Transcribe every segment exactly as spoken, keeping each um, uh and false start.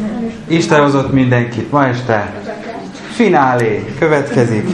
Isten hozott mindenkit ma este. Finálé következik.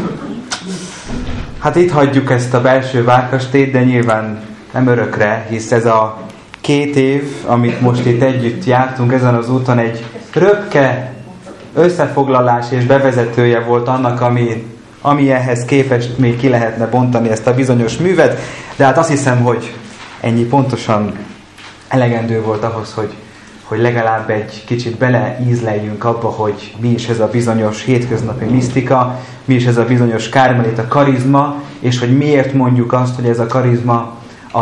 Hát itt hagyjuk ezt a belső várkastélyt, de nyilván nem örökre, hisz ez a két év, amit most itt együtt jártunk ezen az úton, egy röpke összefoglalás és bevezetője volt annak, ami, ami ehhez képest még ki lehetne bontani ezt a bizonyos művet, de hát azt hiszem, hogy ennyi pontosan elegendő volt ahhoz, hogy, hogy legalább egy kicsit beleízleljünk abba, hogy mi is ez a bizonyos hétköznapi misztika, mi is ez a bizonyos kármelita karizma, és hogy miért mondjuk azt, hogy ez a karizma a,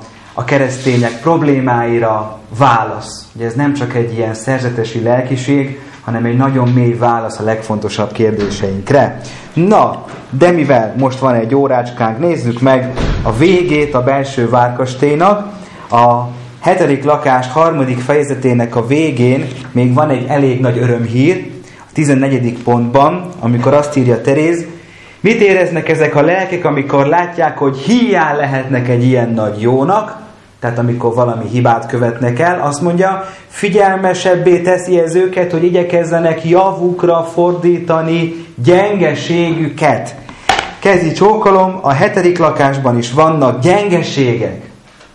a keresztények problémáira válasz. Ugye ez nem csak egy ilyen szerzetesi lelkiség, hanem egy nagyon mély válasz a legfontosabb kérdéseinkre. Na, de mivel most van egy órácskánk, nézzük meg a végét a belső várkastélynak. A hetedik lakás harmadik fejezetének a végén még van egy elég nagy örömhír, a tizennegyedik pontban, amikor azt írja Teréz, mit éreznek ezek a lelkek, amikor látják, hogy híján lehetnek egy ilyen nagy jónak, tehát amikor valami hibát követnek el, azt mondja, figyelmesebbé teszi ez őket, hogy igyekezzenek javukra fordítani gyengeségüket. Kezi csókolom, a hetedik lakásban is vannak gyengeségek.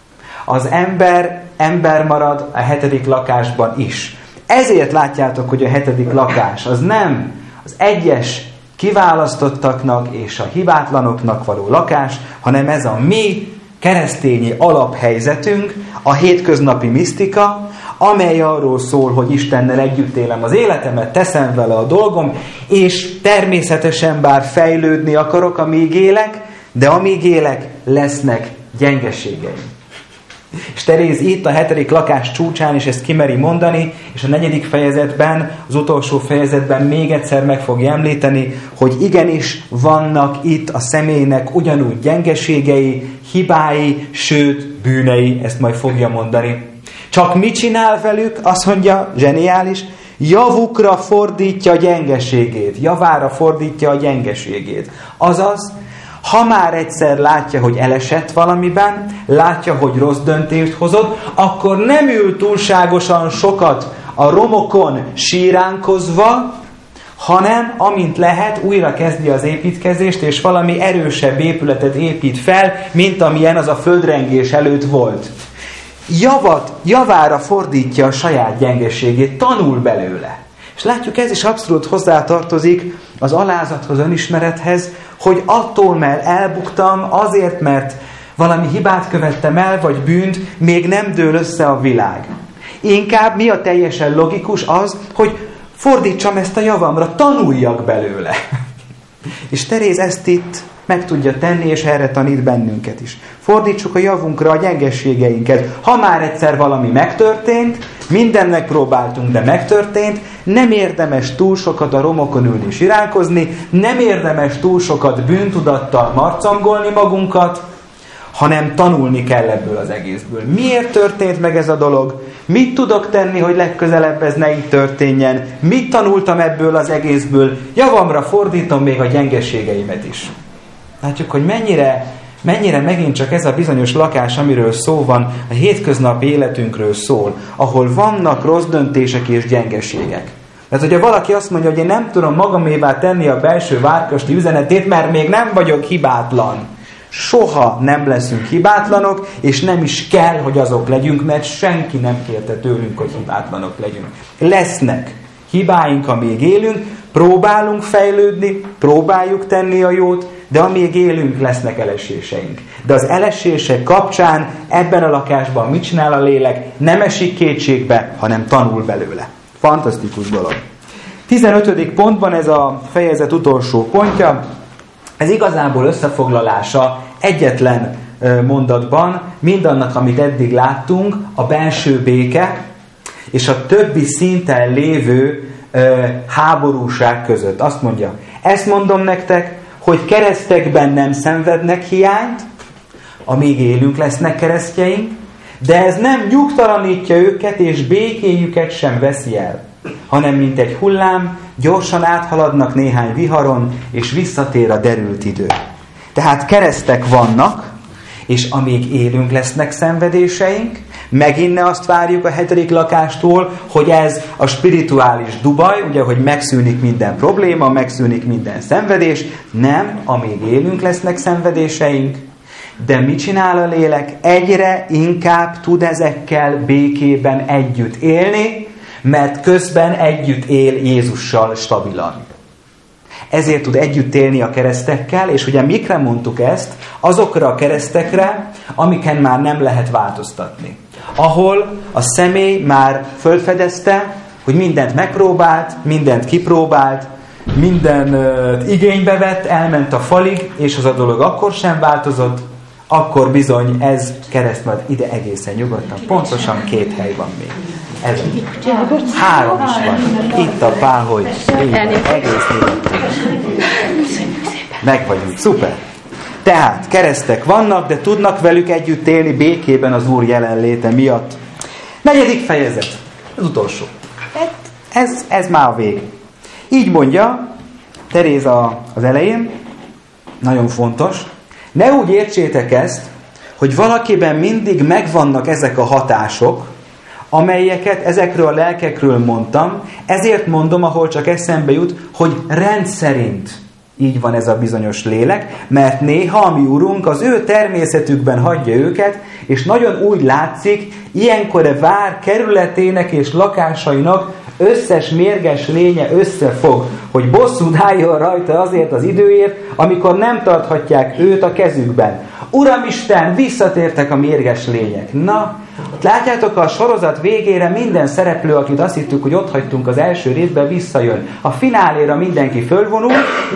Az ember, ember marad a hetedik lakásban is. Ezért látjátok, hogy a hetedik lakás az nem az egyes kiválasztottaknak és a hibátlanoknak való lakás, hanem ez a mi keresztényi alaphelyzetünk, a hétköznapi misztika, amely arról szól, hogy Istennel együtt élem az életemet, teszem vele a dolgom, és természetesen bár fejlődni akarok, amíg élek, de amíg élek, lesznek gyengeségeim. És Teréz itt a hetedik lakás csúcsán is ezt kimeri mondani, és a negyedik fejezetben, az utolsó fejezetben még egyszer meg fogja említeni, hogy igenis vannak itt a személynek ugyanúgy gyengeségei, hibái, sőt bűnei, ezt majd fogja mondani. Csak mit csinál velük? Azt mondja, zseniális, javukra fordítja a gyengeségét, javára fordítja a gyengeségét. Azaz, ha már egyszer látja, hogy elesett valamiben, látja, hogy rossz döntést hozott, akkor nem ül túlságosan sokat a romokon síránkozva, hanem amint lehet, újra kezdi az építkezést, és valami erősebb épületet épít fel, mint amilyen az a földrengés előtt volt. Javat, javára fordítja a saját gyengeségét, tanul belőle. És látjuk, ez is abszolút hozzátartozik az alázathoz, önismerethez, hogy attól, mert elbuktam, azért, mert valami hibát követtem el, vagy bűnt, még nem dől össze a világ. Inkább mi a teljesen logikus az, hogy fordítsam ezt a javamra, tanuljak belőle. És Teréz ezt itt meg tudja tenni, és erre tanít bennünket is. Fordítsuk a javunkra a gyengességeinket. Ha már egyszer valami megtörtént, mindennek próbáltunk, de megtörtént, nem érdemes túl sokat a romokon ülni és iránkozni, nem érdemes túl sokat bűntudattal marcangolni magunkat, hanem tanulni kell ebből az egészből. Miért történt meg ez a dolog? Mit tudok tenni, hogy legközelebb ez ne így történjen? Mit tanultam ebből az egészből? Javamra fordítom még a gyengeségeimet is. Látjuk, hogy mennyire, mennyire megint csak ez a bizonyos lakás, amiről szó van, a hétköznapi életünkről szól, ahol vannak rossz döntések és gyengeségek. Tehát, hogyha valaki azt mondja, hogy én nem tudom magamévá tenni a belső várkasti üzenetét, mert még nem vagyok hibátlan. Soha nem leszünk hibátlanok, és nem is kell, hogy azok legyünk, mert senki nem kérte tőlünk, hogy hibátlanok legyünk. Lesznek hibáink, amíg élünk, próbálunk fejlődni, próbáljuk tenni a jót, de amíg élünk, lesznek eleséseink. De az elesések kapcsán ebben a lakásban mit csinál a lélek? Nem esik kétségbe, hanem tanul belőle. Fantasztikus dolog. tizenötödik pontban ez a fejezet utolsó pontja, ez igazából összefoglalása egyetlen mondatban mindannak, amit eddig láttunk, a belső béke és a többi szinten lévő háborúság között. Azt mondja, ezt mondom nektek, hogy keresztekben nem szenvednek hiányt, amíg élünk lesznek keresztjeink, de ez nem nyugtalanítja őket, és békéjüket sem veszi el, hanem mint egy hullám, gyorsan áthaladnak néhány viharon, és visszatér a derült idő. Tehát keresztek vannak, és amíg élünk lesznek szenvedéseink, Megint ne azt várjuk a hetedik lakástól, hogy ez a spirituális Dubaj, ugye, hogy megszűnik minden probléma, megszűnik minden szenvedés. Nem, amíg élünk, lesznek szenvedéseink. De mit csinál a lélek? Egyre inkább tud ezekkel békében együtt élni, mert közben együtt él Jézussal stabilan. Ezért tud együtt élni a keresztekkel, és ugye mikre mondtuk ezt? Azokra a keresztekre, amiken már nem lehet változtatni. Ahol a személy már fölfedezte, hogy mindent megpróbált, mindent kipróbált, mindent igénybe vett, elment a falig, és az a dolog akkor sem változott, akkor bizony ez kereszt majd ide egészen nyugodtan. Pontosan két hely van még. Ez három is van. Itt a páholy. Egész nyugodtan. Meg vagyunk. Szuper. Tehát keresztek vannak, de tudnak velük együtt élni békében az Úr jelenléte miatt. Negyedik fejezet. Az utolsó. Ez, ez már a vég. Így mondja Teréza az elején, nagyon fontos, ne úgy értsétek ezt, hogy valakiben mindig megvannak ezek a hatások, amelyeket ezekről a lelkekről mondtam, ezért mondom, ahol csak eszembe jut, hogy rendszerint így van ez a bizonyos lélek, mert néha a mi Urunk az ő természetükben hagyja őket, és nagyon úgy látszik, ilyenkor a vár kerületének és lakásainak összes mérges lénye összefog, hogy bosszút álljon rajta azért az időért, amikor nem tarthatják őt a kezükben. Uramisten, visszatértek a mérges lények. Na, látjátok, a sorozat végére minden szereplő, akit azt hittük, hogy ott hagytunk az első részben, visszajön. A fináléra mindenki fölvonul,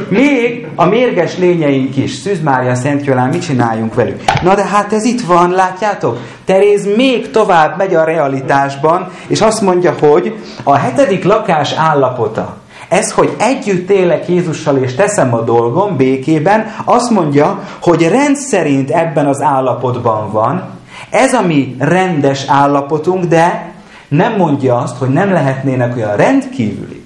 még a mérges lényeink is. Szűz Mária, Szent Jolán, mit csináljunk velük? Na de hát ez itt van, látjátok? Teréz még tovább megy a realitásban, és azt mondja, hogy a hetedik lakás állapota, ez, hogy együtt élek Jézussal és teszem a dolgom békében, azt mondja, hogy rendszerint ebben az állapotban van. Ez a mi rendes állapotunk, de nem mondja azt, hogy nem lehetnének olyan rendkívüli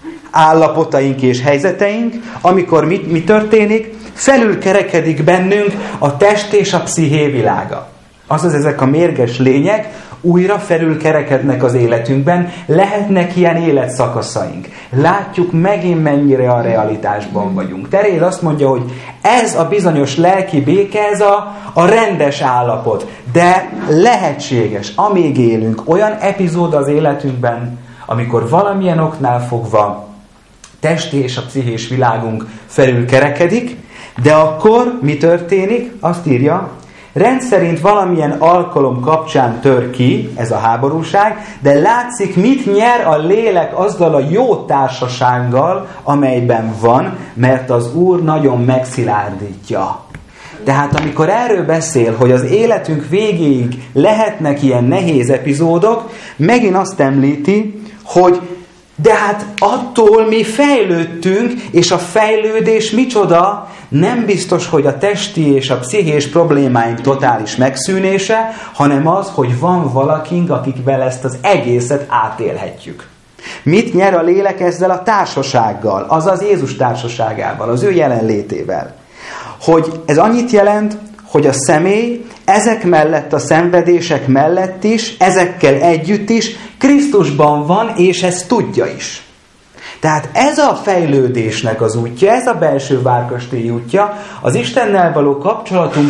állapotaink és helyzeteink, amikor mi, mi történik, felülkerekedik bennünk a test és a psziché világa. Azaz ezek a mérges lények újra felülkerekednek az életünkben, lehetnek ilyen életszakaszaink. Látjuk megint mennyire a realitásban vagyunk. Teréz azt mondja, hogy ez a bizonyos lelki béke, ez a, a rendes állapot. De lehetséges, amíg élünk, olyan epizód az életünkben, amikor valamilyen oknál fogva testi és a pszichés világunk felülkerekedik, de akkor mi történik? Azt írja, rendszerint valamilyen alkalom kapcsán tör ki ez a háborúság, de látszik, mit nyer a lélek azzal a jó társasággal, amelyben van, mert az Úr nagyon megszilárdítja. Tehát amikor erről beszél, hogy az életünk végéig lehetnek ilyen nehéz epizódok, megint azt említi, hogy de hát attól mi fejlődtünk, és a fejlődés micsoda? Nem biztos, hogy a testi és a pszichés problémáink totális megszűnése, hanem az, hogy van valakink, akikvel ezt az egészet átélhetjük. Mit nyer a lélek ezzel a társasággal, azaz Jézus társaságával, az ő jelenlétével? Hogy ez annyit jelent, hogy a személy ezek mellett, a szenvedések mellett is, ezekkel együtt is Krisztusban van, és ezt tudja is. Tehát ez a fejlődésnek az útja, ez a belső várkastély útja, az Istennel való kapcsolatunk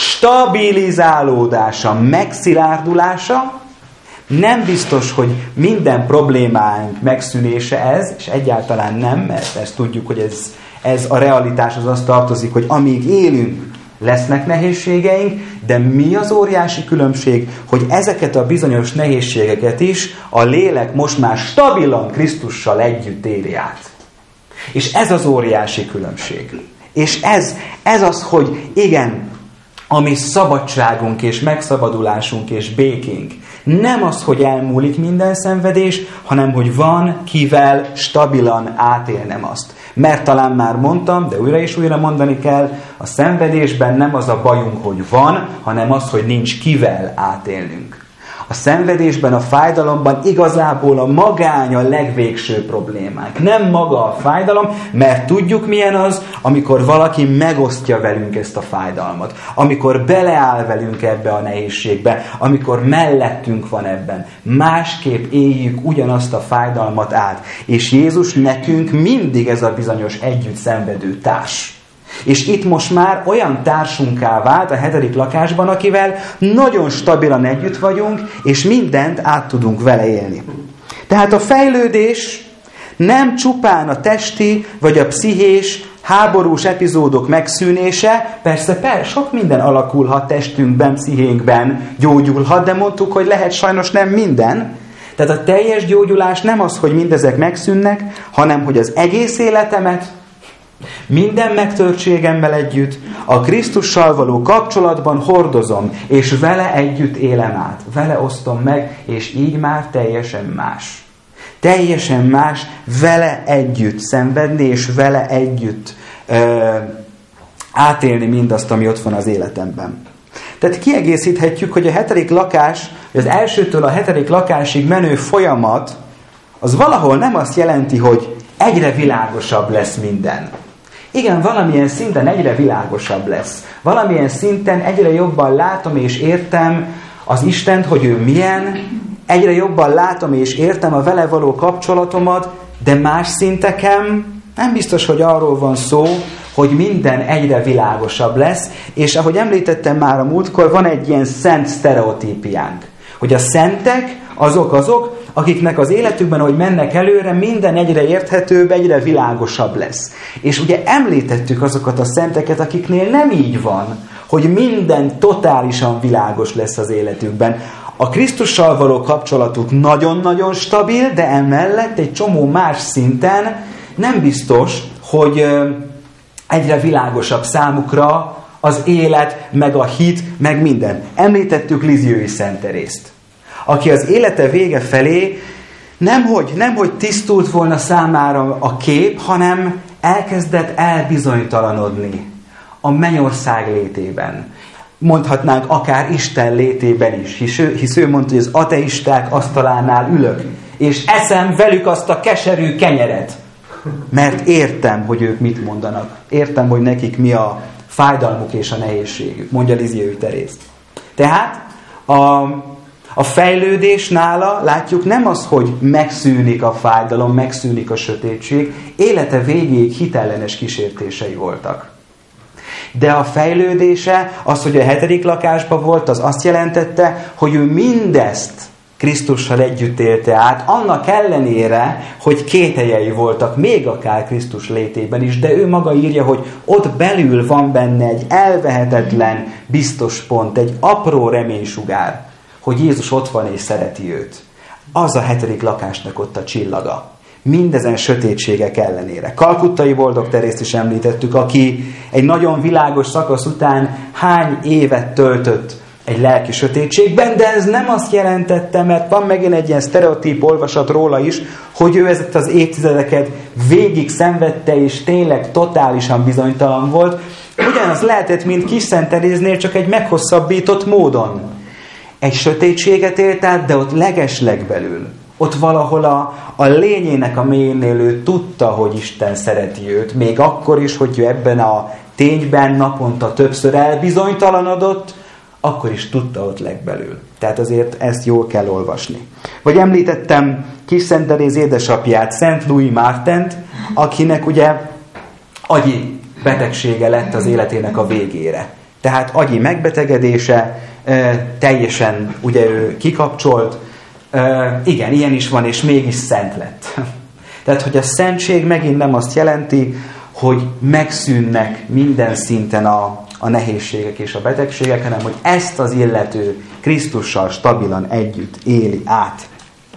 stabilizálódása, megszilárdulása. Nem biztos, hogy minden problémánk megszűnése ez, és egyáltalán nem, mert ezt tudjuk, hogy ez, ez a realitás az azt tartozik, hogy amíg élünk, lesznek nehézségeink, de mi az óriási különbség, hogy ezeket a bizonyos nehézségeket is a lélek most már stabilan Krisztussal együtt éli át. És ez az óriási különbség. És ez, ez az, hogy igen, a mi szabadságunk és megszabadulásunk és békénk nem az, hogy elmúlik minden szenvedés, hanem hogy van kivel stabilan átélnem azt. Mert talán már mondtam, de újra és újra mondani kell, a szenvedésben nem az a bajunk, hogy van, hanem az, hogy nincs kivel átélnünk. A szenvedésben, a fájdalomban igazából a magány a legvégső problémánk. Nem maga a fájdalom, mert tudjuk milyen az, amikor valaki megosztja velünk ezt a fájdalmat. Amikor beleáll velünk ebbe a nehézségbe, amikor mellettünk van ebben. Másképp éljük ugyanazt a fájdalmat át. És Jézus nekünk mindig ez a bizonyos együtt szenvedő társ. És itt most már olyan társunká vált a hetedik lakásban, akivel nagyon stabilan együtt vagyunk, és mindent át tudunk vele élni. Tehát a fejlődés nem csupán a testi vagy a pszichés, háborús epizódok megszűnése, persze, persze, sok minden alakulhat testünkben, pszichénkben, gyógyulhat, de mondtuk, hogy lehet sajnos nem minden. Tehát a teljes gyógyulás nem az, hogy mindezek megszűnnek, hanem hogy az egész életemet, minden megtörtségemmel együtt, a Krisztussal való kapcsolatban hordozom, és vele együtt élem át, vele osztom meg, és így már teljesen más. Teljesen más vele együtt szenvedni, és vele együtt ö, átélni mindazt, ami ott van az életemben. Tehát kiegészíthetjük, hogy a hetedik lakás, az elsőtől a hetedik lakásig menő folyamat, az valahol nem azt jelenti, hogy egyre világosabb lesz minden. Igen, valamilyen szinten egyre világosabb lesz. Valamilyen szinten egyre jobban látom és értem az Istent, hogy ő milyen, egyre jobban látom és értem a vele való kapcsolatomat, de más szinteken nem biztos, hogy arról van szó, hogy minden egyre világosabb lesz, és ahogy említettem már a múltkor, van egy ilyen szent sztereotípiánk, hogy a szentek azok azok, akiknek az életükben, ahogy mennek előre, minden egyre érthetőbb, egyre világosabb lesz. És ugye említettük azokat a szenteket, akiknél nem így van, hogy minden totálisan világos lesz az életükben. A Krisztussal való kapcsolatuk nagyon-nagyon stabil, de emellett egy csomó más szinten nem biztos, hogy egyre világosabb számukra az élet, meg a hit, meg minden. Említettük Lizziói Szent Terészt, aki az élete vége felé nemhogy, nemhogy tisztult volna számára a kép, hanem elkezdett elbizonytalanodni a mennyország létében. Mondhatnánk akár Isten létében is, hisz ő, hisz ő mondta, hogy az ateisták asztalánál ülök, és eszem velük azt a keserű kenyeret, mert értem, hogy ők mit mondanak. Értem, hogy nekik mi a fájdalmuk és a nehézségük, mondja Lizziói Teréz. Tehát a A fejlődés nála, látjuk, nem az, hogy megszűnik a fájdalom, megszűnik a sötétség, élete végéig hitellenes kísértései voltak. De a fejlődése, az, hogy a hetedik lakásban volt, az azt jelentette, hogy ő mindezt Krisztussal együtt élte át, annak ellenére, hogy kételyei voltak, még akár Krisztus létében is, de ő maga írja, hogy ott belül van benne egy elvehetetlen biztos pont, egy apró reménysugár, hogy Jézus ott van és szereti őt. Az a hetedik lakásnak ott a csillaga. Mindezen sötétségek ellenére. Kalkuttai Boldog Terészt is említettük, aki egy nagyon világos szakasz után hány évet töltött egy lelki sötétségben, de ez nem azt jelentette, mert van megint egy ilyen sztereotíp olvasat róla is, hogy ő ezt az évtizedeket végig szenvedte, és tényleg totálisan bizonytalan volt. Ugyanaz lehetett, mint Kis Szent Teréznél, csak egy meghosszabbított módon. Egy sötétséget élt át, de ott legeslegbelül, ott valahol a, a lényének a mélyénél ő tudta, hogy Isten szereti őt, még akkor is, hogy ő ebben a tényben naponta többször elbizonytalanodott, akkor is tudta ott legbelül. Tehát azért ezt jól kell olvasni. Vagy említettem Kis Szent Teréz édesapját, Szent Louis Martent, akinek ugye agyi betegsége lett az életének a végére. Tehát agyi megbetegedése, teljesen ugye ő kikapcsolt, igen, ilyen is van, és mégis szent lett. Tehát, hogy a szentség megint nem azt jelenti, hogy megszűnnek minden szinten a, a nehézségek és a betegségek, hanem hogy ezt az illető Krisztussal stabilan együtt éli át.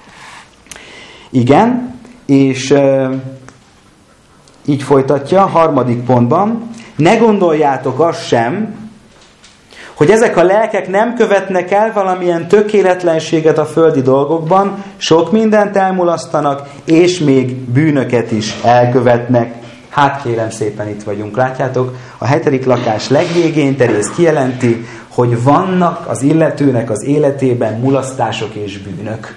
Igen, és e, így folytatja a harmadik pontban. Ne gondoljátok azt sem, hogy ezek a lelkek nem követnek el valamilyen tökéletlenséget a földi dolgokban, sok mindent elmulasztanak, és még bűnöket is elkövetnek. Hát kérem szépen, itt vagyunk, látjátok? A hetedik lakás legvégén Teréz kijelenti, hogy vannak az illetőnek az életében mulasztások és bűnök.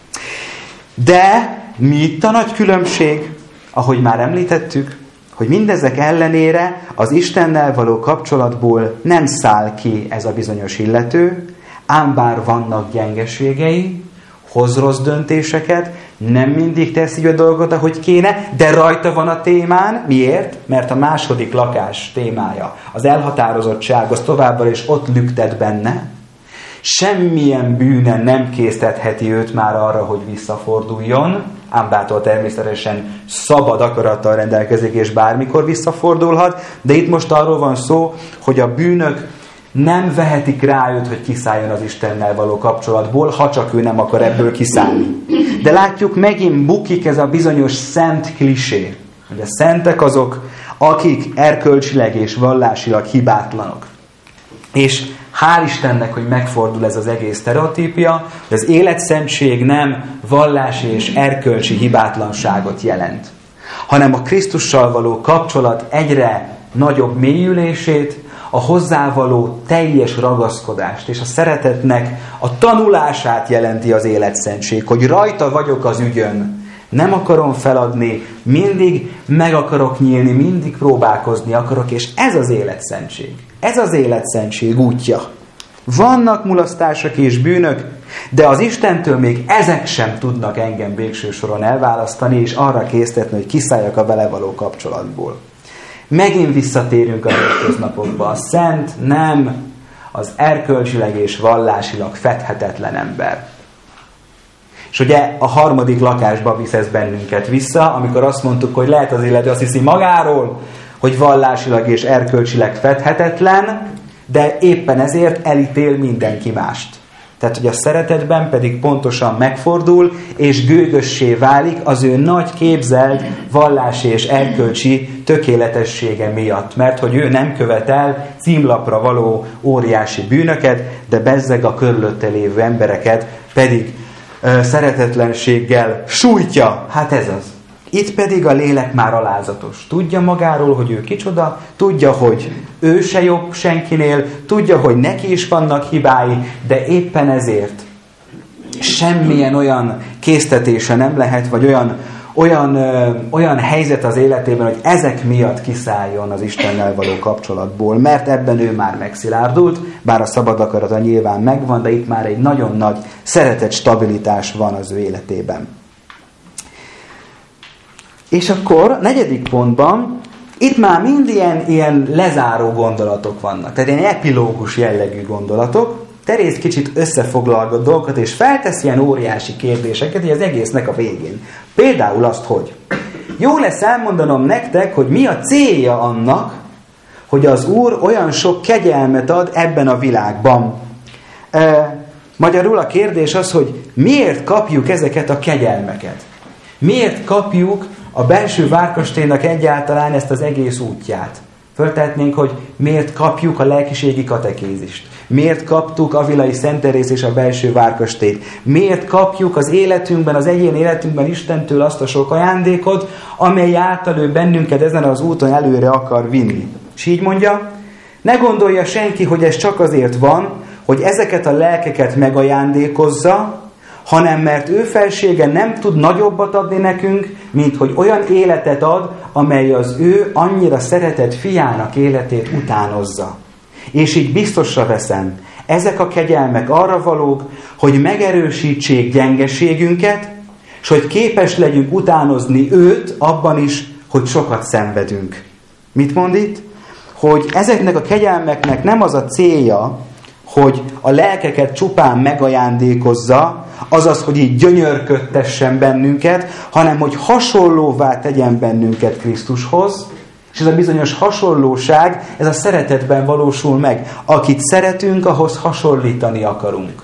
De mi itt a nagy különbség? Ahogy már említettük, hogy mindezek ellenére az Istennel való kapcsolatból nem száll ki ez a bizonyos illető, ám bár vannak gyengeségei, hoz rossz döntéseket, nem mindig teszi a dolgot, ahogy kéne, de rajta van a témán. Miért? Mert a második lakás témája, az elhatározottság, az továbbra is ott lüktet benne. Semmilyen bűne nem késztetheti őt már arra, hogy visszaforduljon, ám bától természetesen szabad akarattal rendelkezik, és bármikor visszafordulhat, de itt most arról van szó, hogy a bűnök nem vehetik rá őt, hogy kiszálljon az Istennel való kapcsolatból, ha csak ő nem akar ebből kiszállni. De látjuk, megint bukik ez a bizonyos szent klisé, hogy a szentek azok, akik erkölcsileg és vallásilag hibátlanok. És hál' Istennek, hogy megfordul ez az egész sztereotípia, hogy az életszentség nem vallási és erkölcsi hibátlanságot jelent, hanem a Krisztussal való kapcsolat egyre nagyobb mélyülését, a hozzávaló teljes ragaszkodást és a szeretetnek a tanulását jelenti az életszentség, hogy rajta vagyok az ügyön, nem akarom feladni, mindig meg akarok nyílni, mindig próbálkozni akarok, és ez az életszentség. Ez az életszentség útja. Vannak mulasztások és bűnök, de az Istentől még ezek sem tudnak engem végső soron elválasztani, és arra késztetni, hogy kiszálljak a vele való kapcsolatból. Megint visszatérünk a hétköznapokba. A szent nem az erkölcsileg és vallásilag fedhetetlen ember. És ugye a harmadik lakásba visz ez bennünket vissza, amikor azt mondtuk, hogy lehet az illető azt hiszi magáról, hogy vallásilag és erkölcsileg fedhetetlen, de éppen ezért elítél mindenki mást. Tehát, hogy a szeretetben pedig pontosan megfordul, és gőgössé válik az ő nagy képzelt vallási és erkölcsi tökéletessége miatt. Mert hogy ő nem követel címlapra való óriási bűnöket, de bezzeg a körülötte lévő embereket pedig ö, szeretetlenséggel sújtja. Hát ez az. Itt pedig a lélek már alázatos. Tudja magáról, hogy ő kicsoda, tudja, hogy ő se jobb senkinél, tudja, hogy neki is vannak hibái, de éppen ezért semmilyen olyan késztetése nem lehet, vagy olyan, olyan, ö, olyan helyzet az életében, hogy ezek miatt kiszálljon az Istennel való kapcsolatból, mert ebben ő már megszilárdult, bár a szabad akarata nyilván megvan, de itt már egy nagyon nagy szeretet, stabilitás van az ő életében. És akkor negyedik pontban, itt már mind ilyen, ilyen lezáró gondolatok vannak, tehát ilyen epilógus jellegű gondolatok. Teréz kicsit összefoglalgat dolgokat, és feltesz ilyen óriási kérdéseket, így az egésznek a végén. Például azt, hogy jó lesz elmondanom nektek, hogy mi a célja annak, hogy az Úr olyan sok kegyelmet ad ebben a világban. E, magyarul a kérdés az, hogy miért kapjuk ezeket a kegyelmeket? Miért kapjuk a belső várkastélynak egyáltalán ezt az egész útját? Föltehetnénk, hogy miért kapjuk a lelkiségi katekézist? Miért kaptuk Avilai Szent Teréz és a belső várkastélyt? Miért kapjuk az életünkben, az egyén életünkben Istentől azt a sok ajándékot, amely által ő bennünket ezen az úton előre akar vinni? És így mondja, ne gondolja senki, hogy ez csak azért van, hogy ezeket a lelkeket megajándékozza, hanem mert ő felsége nem tud nagyobbat adni nekünk, mint hogy olyan életet ad, amely az ő annyira szeretett fiának életét utánozza. És így biztosra veszem, ezek a kegyelmek arra valók, hogy megerősítsék gyengeségünket, és hogy képes legyünk utánozni őt abban is, hogy sokat szenvedünk. Mit mond itt? Hogy ezeknek a kegyelmeknek nem az a célja, hogy a lelkeket csupán megajándékozza, azaz, hogy így gyönyörködtessen bennünket, hanem hogy hasonlóvá tegyen bennünket Krisztushoz, és ez a bizonyos hasonlóság, ez a szeretetben valósul meg. Akit szeretünk, ahhoz hasonlítani akarunk.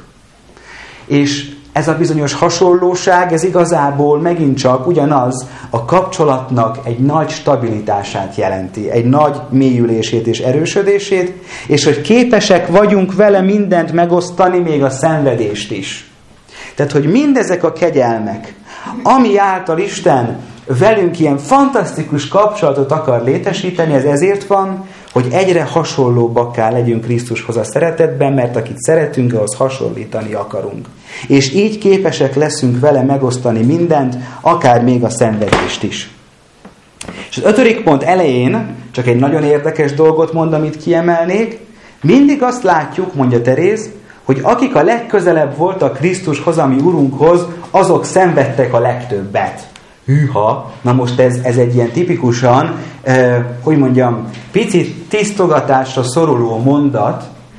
És ez a bizonyos hasonlóság, ez igazából megint csak ugyanaz, a kapcsolatnak egy nagy stabilitását jelenti, egy nagy mélyülését és erősödését, és hogy képesek vagyunk vele mindent megosztani, még a szenvedést is. Tehát, hogy mindezek a kegyelmek, Ami által Isten velünk ilyen fantasztikus kapcsolatot akar létesíteni, ez ezért van, hogy egyre hasonlóbbakká legyünk Krisztushoz a szeretetben, mert akit szeretünk, ahhoz hasonlítani akarunk. És így képesek leszünk vele megosztani mindent, akár még a szenvedést is. És az ötödik pont elején, csak egy nagyon érdekes dolgot mond, amit kiemelnék, mindig azt látjuk, mondja Teréz, hogy akik a legközelebb voltak Krisztushoz, ami Urunkhoz, azok szenvedtek a legtöbbet. Hűha! Na most ez, ez egy ilyen tipikusan, eh, hogy mondjam, picit tisztogatásra szoruló mondat,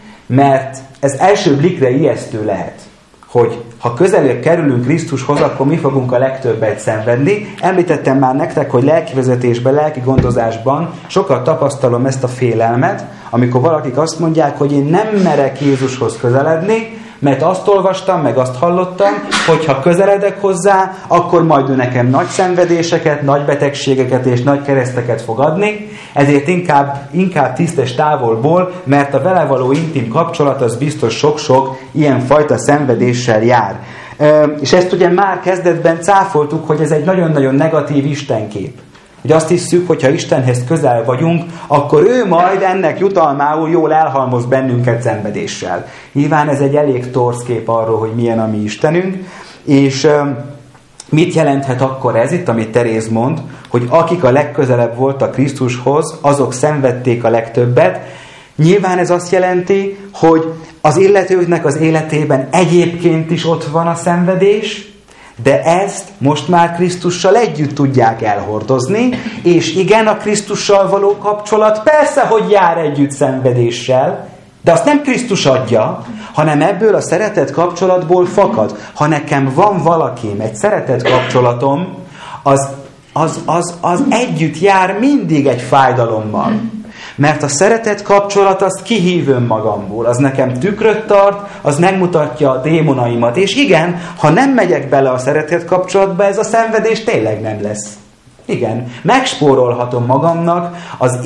mert ez első blikre ijesztő lehet, hogy ha közelebb kerülünk Krisztushoz, akkor mi fogunk a legtöbbet szenvedni. Említettem már nektek, hogy lelkivezetésben, lelki gondozásban sokat tapasztalom ezt a félelmet, amikor valakik azt mondják, hogy én nem merek Jézushoz közeledni, mert azt olvastam, meg azt hallottam, hogy ha közeledek hozzá, akkor majd ő nekem nagy szenvedéseket, nagy betegségeket és nagy kereszteket fog adni, ezért inkább, inkább tisztes távolból, mert a vele való intim kapcsolat az biztos sok-sok ilyenfajta szenvedéssel jár. E, és ezt ugye már kezdetben cáfoltuk, hogy ez egy nagyon-nagyon negatív istenkép. Hogy azt hiszük, hogy ha Istenhez közel vagyunk, akkor ő majd ennek jutalmául jól elhalmoz bennünket szenvedéssel. Nyilván ez egy elég torz kép arról, hogy milyen a mi Istenünk, és mit jelenthet akkor ez itt, amit Teréz mond, hogy akik a legközelebb voltak Krisztushoz, azok szenvedték a legtöbbet. Nyilván ez azt jelenti, hogy az illetőknek az életében egyébként is ott van a szenvedés, de ezt most már Krisztussal együtt tudják elhordozni, és igen, a Krisztussal való kapcsolat persze, hogy jár együtt szenvedéssel, de azt nem Krisztus adja, hanem ebből a szeretet kapcsolatból fakad. Ha nekem van valakim, egy szeretet kapcsolatom, az, az, az, az együtt jár mindig egy fájdalommal. Mert a szeretet kapcsolat azt kihív önmagamból, az nekem tükröt tart, az megmutatja a démonaimat. És igen, ha nem megyek bele a szeretet kapcsolatba, ez a szenvedés tényleg nem lesz. Igen, megspórolhatom magamnak az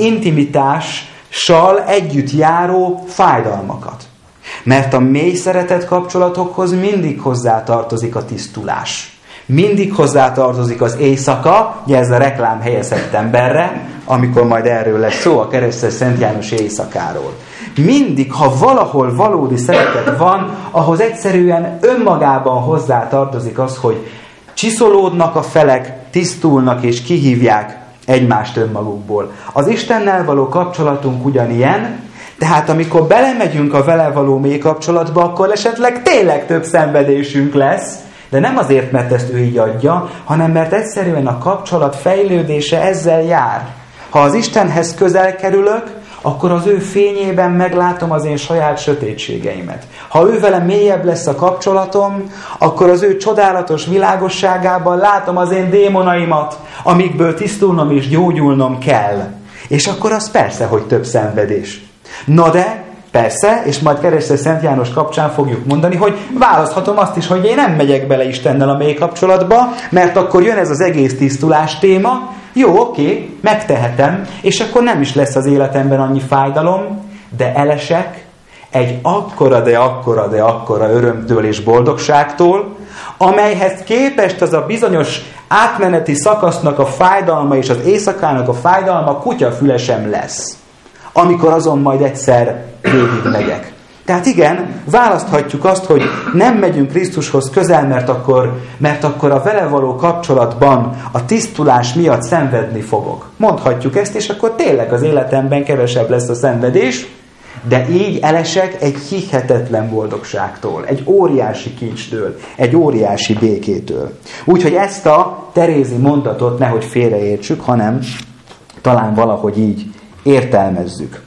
intimitással együtt járó fájdalmakat. Mert a mély szeretet kapcsolatokhoz mindig hozzá tartozik a tisztulás. Mindig hozzátartozik az éjszaka, ugye ez a reklám helye szeptemberre, amikor majd erről lesz szó, a keresztes Szent János éjszakáról. Mindig, ha valahol valódi szeretet van, ahhoz egyszerűen önmagában hozzátartozik az, hogy csiszolódnak a felek, tisztulnak és kihívják egymást önmagukból. Az Istennel való kapcsolatunk ugyanilyen, tehát amikor belemegyünk a vele való mély kapcsolatba, akkor esetleg tényleg több szenvedésünk lesz, de nem azért, mert ezt ő így adja, hanem mert egyszerűen a kapcsolat fejlődése ezzel jár. Ha az Istenhez közel kerülök, akkor az ő fényében meglátom az én saját sötétségeimet. Ha ő vele mélyebb lesz a kapcsolatom, akkor az ő csodálatos világosságában látom az én démonaimat, amikből tisztulnom és gyógyulnom kell. És akkor az persze, hogy több szenvedés. Na de, persze, és majd keresztes Szent János kapcsán fogjuk mondani, hogy választhatom azt is, hogy én nem megyek bele Istennel a mély kapcsolatba, mert akkor jön ez az egész tisztulás téma, jó, oké, megtehetem, és akkor nem is lesz az életemben annyi fájdalom, de elesek egy akkora, de akkora, de akkora örömtől és boldogságtól, amelyhez képest az a bizonyos átmeneti szakasznak a fájdalma és az éjszakának a fájdalma kutyafüle sem lesz, amikor azon majd egyszer végig megyek. Tehát igen, választhatjuk azt, hogy nem megyünk Krisztushoz közel, mert akkor, mert akkor a vele való kapcsolatban a tisztulás miatt szenvedni fogok. Mondhatjuk ezt, és akkor tényleg az életemben kevesebb lesz a szenvedés, de így elesek egy hihetetlen boldogságtól, egy óriási kincstől, egy óriási békétől. Úgyhogy ezt a terézi mondatot nehogy félreértsük, hanem talán valahogy így értelmezzük.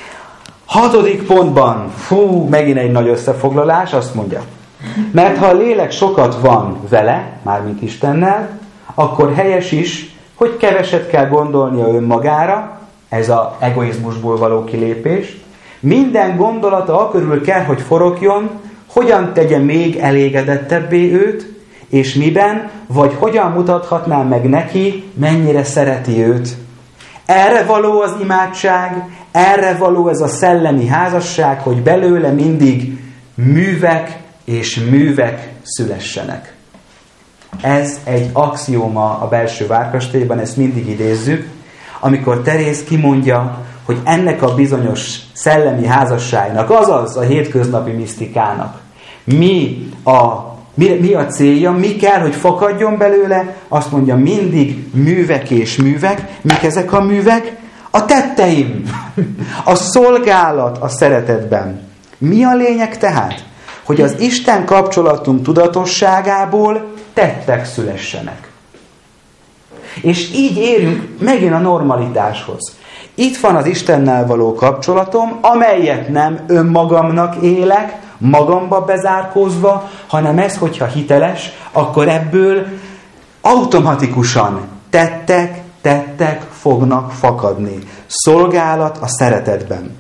Hatodik pontban, fú, megint egy nagy összefoglalás, azt mondja, mert ha a lélek sokat van vele, mármint Istennel, akkor helyes is, hogy keveset kell gondolnia önmagára, ez az egoizmusból való kilépés, minden gondolata akörül kell, hogy forogjon, hogyan tegye még elégedettebbé őt, és miben, vagy hogyan mutathatná meg neki, mennyire szereti őt. Erre való az imádság, erre való ez a szellemi házasság, hogy belőle mindig művek és művek szülessenek. Ez egy axióma a belső várkastélyban, ezt mindig idézzük, amikor Teréz kimondja, hogy ennek a bizonyos szellemi házasságnak, azaz a hétköznapi misztikának, mi a, mi, mi a célja, mi kell, hogy fakadjon belőle, azt mondja, mindig művek és művek. Mik ezek a művek? A tetteim, a szolgálat a szeretetben. Mi a lényeg tehát? Hogy az Isten kapcsolatunk tudatosságából tettek szülessenek. És így érünk megint a normalitáshoz. Itt van az Istennel való kapcsolatom, amelyet nem önmagamnak élek, magamba bezárkózva, hanem ez, hogyha hiteles, akkor ebből automatikusan tettek, tettek fognak fakadni. Szolgálat a szeretetben.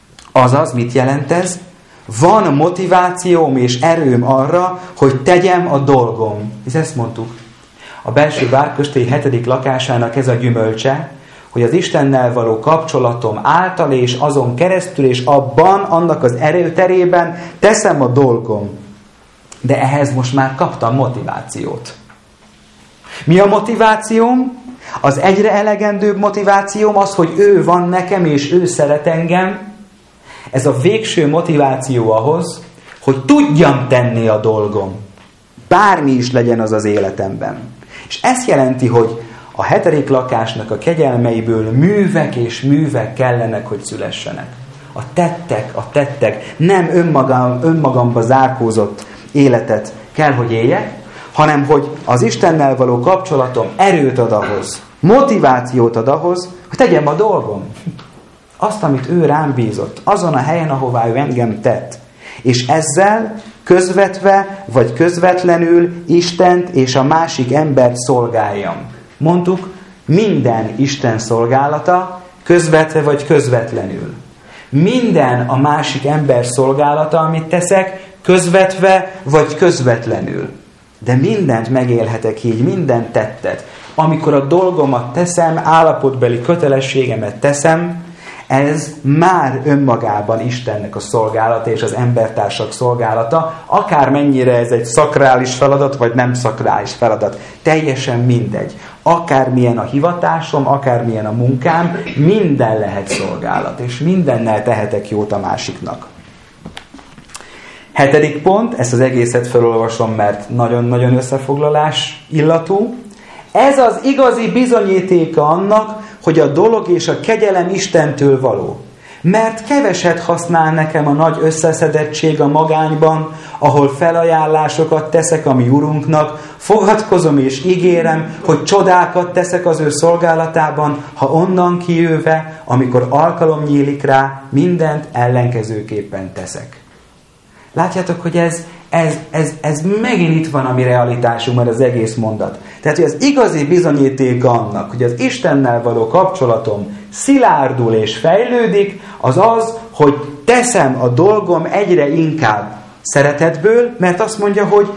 Azaz, mit jelent ez? Van motivációm és erőm arra, hogy tegyem a dolgom. És ezt mondtuk. A belső várkastély hetedik lakásának ez a gyümölcse, hogy az Istennel való kapcsolatom által és azon keresztül és abban, annak az erőterében teszem a dolgom. De ehhez most már kaptam motivációt. Mi a motivációm? Az egyre elegendőbb motivációm az, hogy ő van nekem és ő szeret engem. Ez a végső motiváció ahhoz, hogy tudjam tenni a dolgom. Bármi is legyen az az életemben. És ez jelenti, hogy a hetedik lakásnak a kegyelmeiből művek és művek kellenek, hogy szülessenek. A tettek, a tettek nem önmagam, önmagamba zárkózott életet kell, hogy éljek, hanem hogy az Istennel való kapcsolatom erőt ad ahhoz, motivációt ad ahhoz, hogy tegyem a dolgom. Azt, amit ő rám bízott, azon a helyen, ahová ő engem tett. És ezzel közvetve vagy közvetlenül Istent és a másik embert szolgáljam. Mondtuk, minden Isten szolgálata közvetve vagy közvetlenül. Minden a másik ember szolgálata, amit teszek, közvetve vagy közvetlenül. De mindent megélhetek így, mindent tettet. Amikor a dolgomat teszem, állapotbeli kötelességemet teszem, ez már önmagában Istennek a szolgálata és az embertársak szolgálata, akármennyire ez egy szakrális feladat, vagy nem szakrális feladat. Teljesen mindegy. Akármilyen a hivatásom, akármilyen a munkám, minden lehet szolgálat, és mindennel tehetek jót a másiknak. Hetedik pont, ezt az egészet felolvasom, mert nagyon-nagyon összefoglalás illatú. Ez az igazi bizonyítéka annak, hogy a dolog és a kegyelem Istentől való. Mert keveset használ nekem a nagy összeszedettség a magányban, ahol felajánlásokat teszek a mi Urunknak, fogadkozom és ígérem, hogy csodákat teszek az ő szolgálatában, ha onnan kijöve, amikor alkalom nyílik rá, mindent ellenkezőképpen teszek. Látjátok, hogy ez, ez, ez, ez megint itt van a mi realitásunkban az egész mondat. Tehát, hogy az igazi bizonyíték annak, hogy az Istennel való kapcsolatom szilárdul és fejlődik, az az, hogy teszem a dolgom egyre inkább szeretetből, mert azt mondja, hogy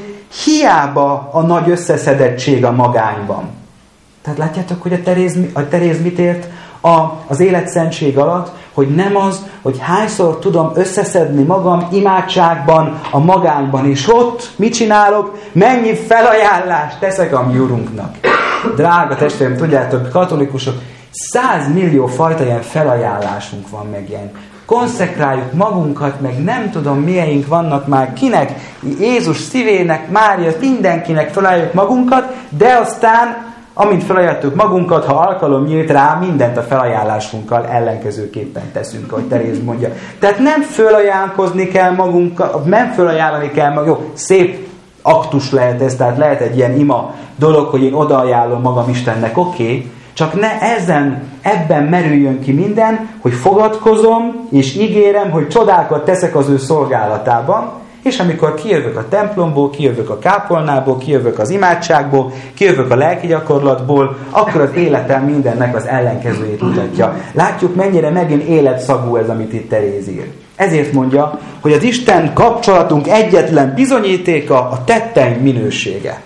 hiába a nagy összeszedettség a magányban. Tehát látjátok, hogy a Teréz, a Teréz mit ért a, az életszentség alatt, hogy nem az, hogy hányszor tudom összeszedni magam imádságban, a magányban, és ott mit csinálok? Mennyi felajánlást teszek a mi Urunknak. Drága testvérem, tudjátok, katolikusok, százmillió fajta ilyen felajánlásunk van, meg ilyen konszekráljuk magunkat, meg nem tudom milyeink vannak már kinek, Jézus szívének, Mária, mindenkinek felajánljuk magunkat, de aztán amint felajánlottuk magunkat, ha alkalom nyílt rá, mindent a felajánlásunkkal ellenkezőképpen teszünk, ahogy Teréz mondja. Tehát nem felajánlkozni kell magunkat, nem felajánlani kell magunkat. Jó, szép aktus lehet ez, tehát lehet egy ilyen ima dolog, hogy én odaajánlom magam Istennek, oké, okay, csak ne ezen, ebben merüljön ki minden, hogy fogadkozom, és ígérem, hogy csodákat teszek az ő szolgálatában, és amikor kijövök a templomból, kijövök a kápolnából, kijövök az imádságból, kijövök a lelki gyakorlatból, akkor az életem mindennek az ellenkezőjét mutatja. Látjuk, mennyire megint életszagú ez, amit itt Teréz ír. Ezért mondja, hogy az Isten kapcsolatunk egyetlen bizonyítéka a tetteim minősége.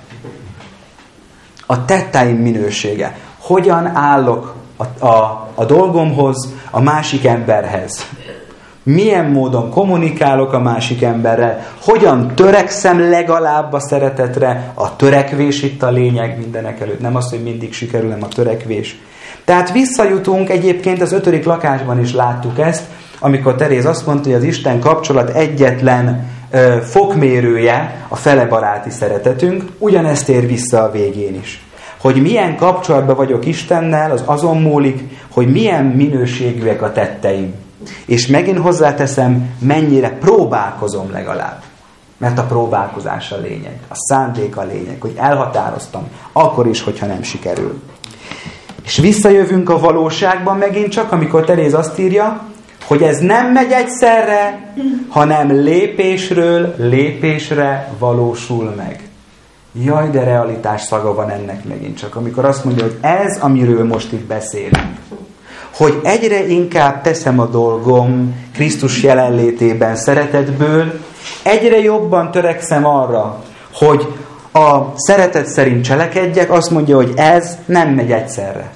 A tetteim minősége. Hogyan állok a, a, a dolgomhoz, a másik emberhez? milyen módon kommunikálok a másik emberrel, hogyan törekszem legalább a szeretetre, a törekvés itt a lényeg mindenek előtt, nem az, hogy mindig sikerül, nem a törekvés. Tehát visszajutunk, egyébként az ötödik lakásban is láttuk ezt, amikor Teréz azt mondta, hogy az Isten kapcsolat egyetlen ö, fokmérője a fele baráti szeretetünk, ugyanezt ér vissza a végén is. Hogy milyen kapcsolatban vagyok Istennel, az azon múlik, hogy milyen minőségűek a tetteim. És megint hozzáteszem, mennyire próbálkozom legalább. Mert a próbálkozás a lényeg, a szándék a lényeg, hogy elhatároztam, akkor is, hogyha nem sikerül. És visszajövünk a valóságban megint csak, amikor Teréz azt írja, hogy ez nem megy egyszerre, hanem lépésről lépésre valósul meg. Jaj, de realitás szaga van ennek megint csak, amikor azt mondja, hogy ez, amiről most itt beszélünk. Hogy egyre inkább teszem a dolgom Krisztus jelenlétében szeretetből, egyre jobban törekszem arra, hogy a szeretet szerint cselekedjek, azt mondja, hogy ez nem megy egyszerre.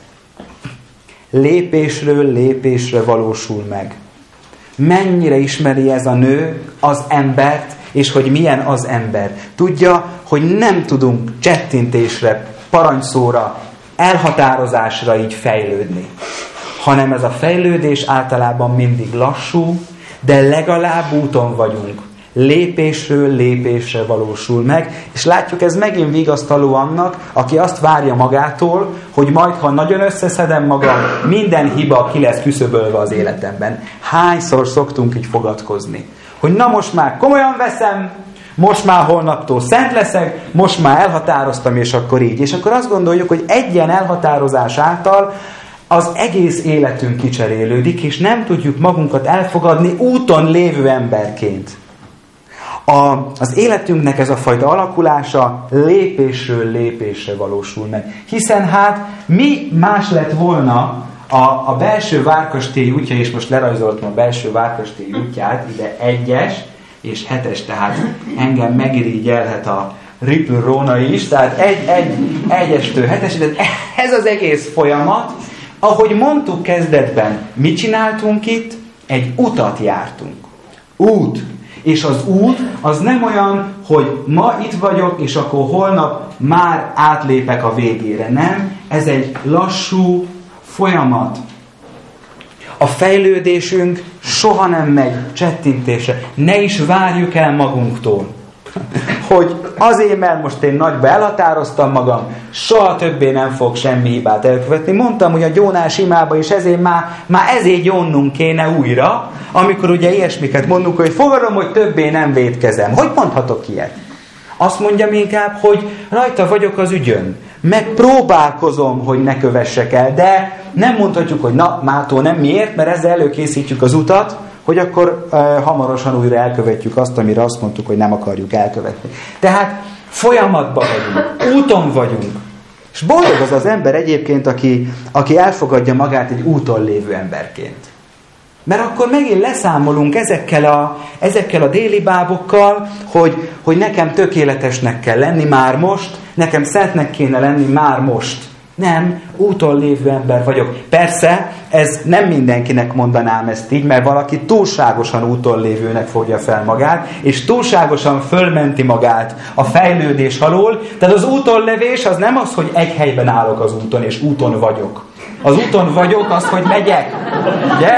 Lépésről lépésre valósul meg. Mennyire ismeri ez a nő az embert, és hogy milyen az ember. Tudja, hogy nem tudunk csettintésre, parancsszóra, elhatározásra így fejlődni. Hanem ez a fejlődés általában mindig lassú, de legalább úton vagyunk. Lépésről lépésre valósul meg, és látjuk, ez megint vigasztaló annak, aki azt várja magától, hogy majd, ha nagyon összeszedem magam, minden hiba ki lesz küszöbölve az életemben. Hányszor szoktunk így fogadkozni? Hogy na most már komolyan veszem, most már holnaptól szent leszek, most már elhatároztam, és akkor így. És akkor azt gondoljuk, hogy egy ilyen elhatározás által az egész életünk kicserélődik, és nem tudjuk magunkat elfogadni úton lévő emberként. A, az életünknek ez a fajta alakulása lépésről lépésre valósul meg. Hiszen hát mi más lett volna a, a belső várkastély útja, és most lerajzoltam a belső várkastély útját, ide egyes és hetes, tehát engem megirigyelhet a Ripple Róna is, tehát egy, egy, egyestől hetes, de ez az egész folyamat, ahogy mondtuk kezdetben, mit csináltunk itt? Egy utat jártunk. Út. És az út az nem olyan, hogy ma itt vagyok, és akkor holnap már átlépek a végére. Nem, ez egy lassú folyamat. A fejlődésünk soha nem megy csettintésre. Ne is várjuk el magunktól, hogy azért, mert most én nagyba elhatároztam magam, soha többé nem fog semmi hibát elkövetni. Mondtam, hogy a gyónás imába is ezért már, már ezért gyónnunk kéne újra, amikor ugye ilyesmiket mondunk, hogy fogadom, hogy többé nem vétkezem. Hogy mondhatok ilyet? Azt mondjam inkább, hogy rajta vagyok az ügyön. Megpróbálkozom, hogy ne kövessek el, de nem mondhatjuk, hogy na, mától nem. Miért? Mert ezzel előkészítjük az utat, hogy akkor e, hamarosan újra elkövetjük azt, amire azt mondtuk, hogy nem akarjuk elkövetni. Tehát folyamatban vagyunk, úton vagyunk. És boldog az az ember egyébként, aki, aki elfogadja magát egy úton lévő emberként. Mert akkor megint leszámolunk ezekkel a, ezekkel a déli bábokkal, hogy, hogy nekem tökéletesnek kell lenni már most, nekem szentnek kéne lenni már most. Nem, úton lévő ember vagyok. Persze, ez nem mindenkinek mondanám ezt így, mert valaki túlságosan úton lévőnek fogja fel magát, és túlságosan fölmenti magát a fejlődés alól. Tehát az úton levés az nem az, hogy egy helyben állok az úton, és úton vagyok. Az úton vagyok, az, hogy megyek. Ugye?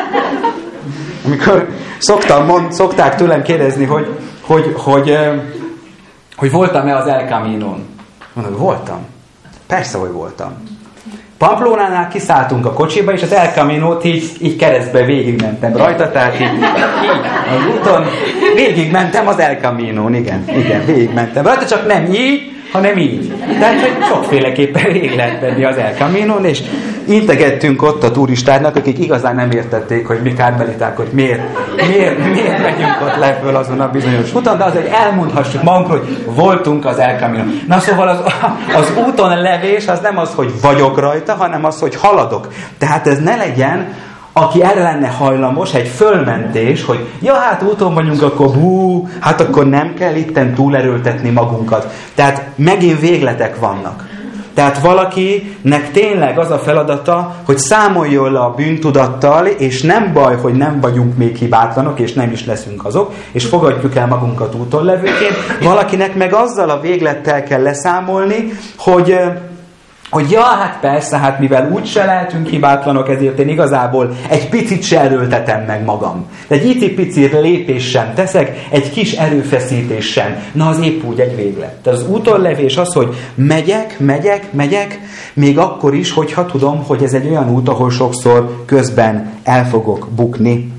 Amikor szoktam, mond, szokták tőlem kérdezni, hogy, hogy, hogy, hogy, hogy voltam-e az El Caminon. Mondom, hogy voltam. Persze, hogy voltam. Pamplónánál kiszálltunk a kocsiba, és az El Caminót így, így keresztbe végigmentem rajta, tehát így, így az úton végigmentem az El Caminón, igen, igen, végigmentem rajta, csak nem így, hanem így. Tehát, hogy sokféleképpen végig lehet menni az El Caminón, és integettünk ott a turistáknak, akik igazán nem értették, hogy mi kármeliták, hogy miért, miért, miért megyünk ott le föl azon a bizonyos úton, de azért elmondhassuk magunkról, hogy voltunk az El Caminon. Na szóval az, az úton levés az nem az, hogy vagyok rajta, hanem az, hogy haladok. Tehát ez ne legyen, aki erre lenne hajlamos, egy fölmentés, hogy ja, hát úton vagyunk, akkor hú, hát akkor nem kell itten túlerőltetni magunkat. Tehát megint végletek vannak. Tehát valakinek tényleg az a feladata, hogy számoljon le a bűntudattal, és nem baj, hogy nem vagyunk még hibátlanok, és nem is leszünk azok, és fogadjuk el magunkat úton levőként. Valakinek meg azzal a véglettel kell leszámolni, hogy... hogy ja, hát persze, hát mivel úgyse lehetünk hibátlanok, ezért én igazából egy picit se erőltetem meg magam. De egy icipici lépés sem teszek, egy kis erőfeszítés sem. Na, az épp úgy egy véglet. Tehát az útonlevés az, hogy megyek, megyek, megyek, még akkor is, hogyha tudom, hogy ez egy olyan út, ahol sokszor közben el fogok bukni.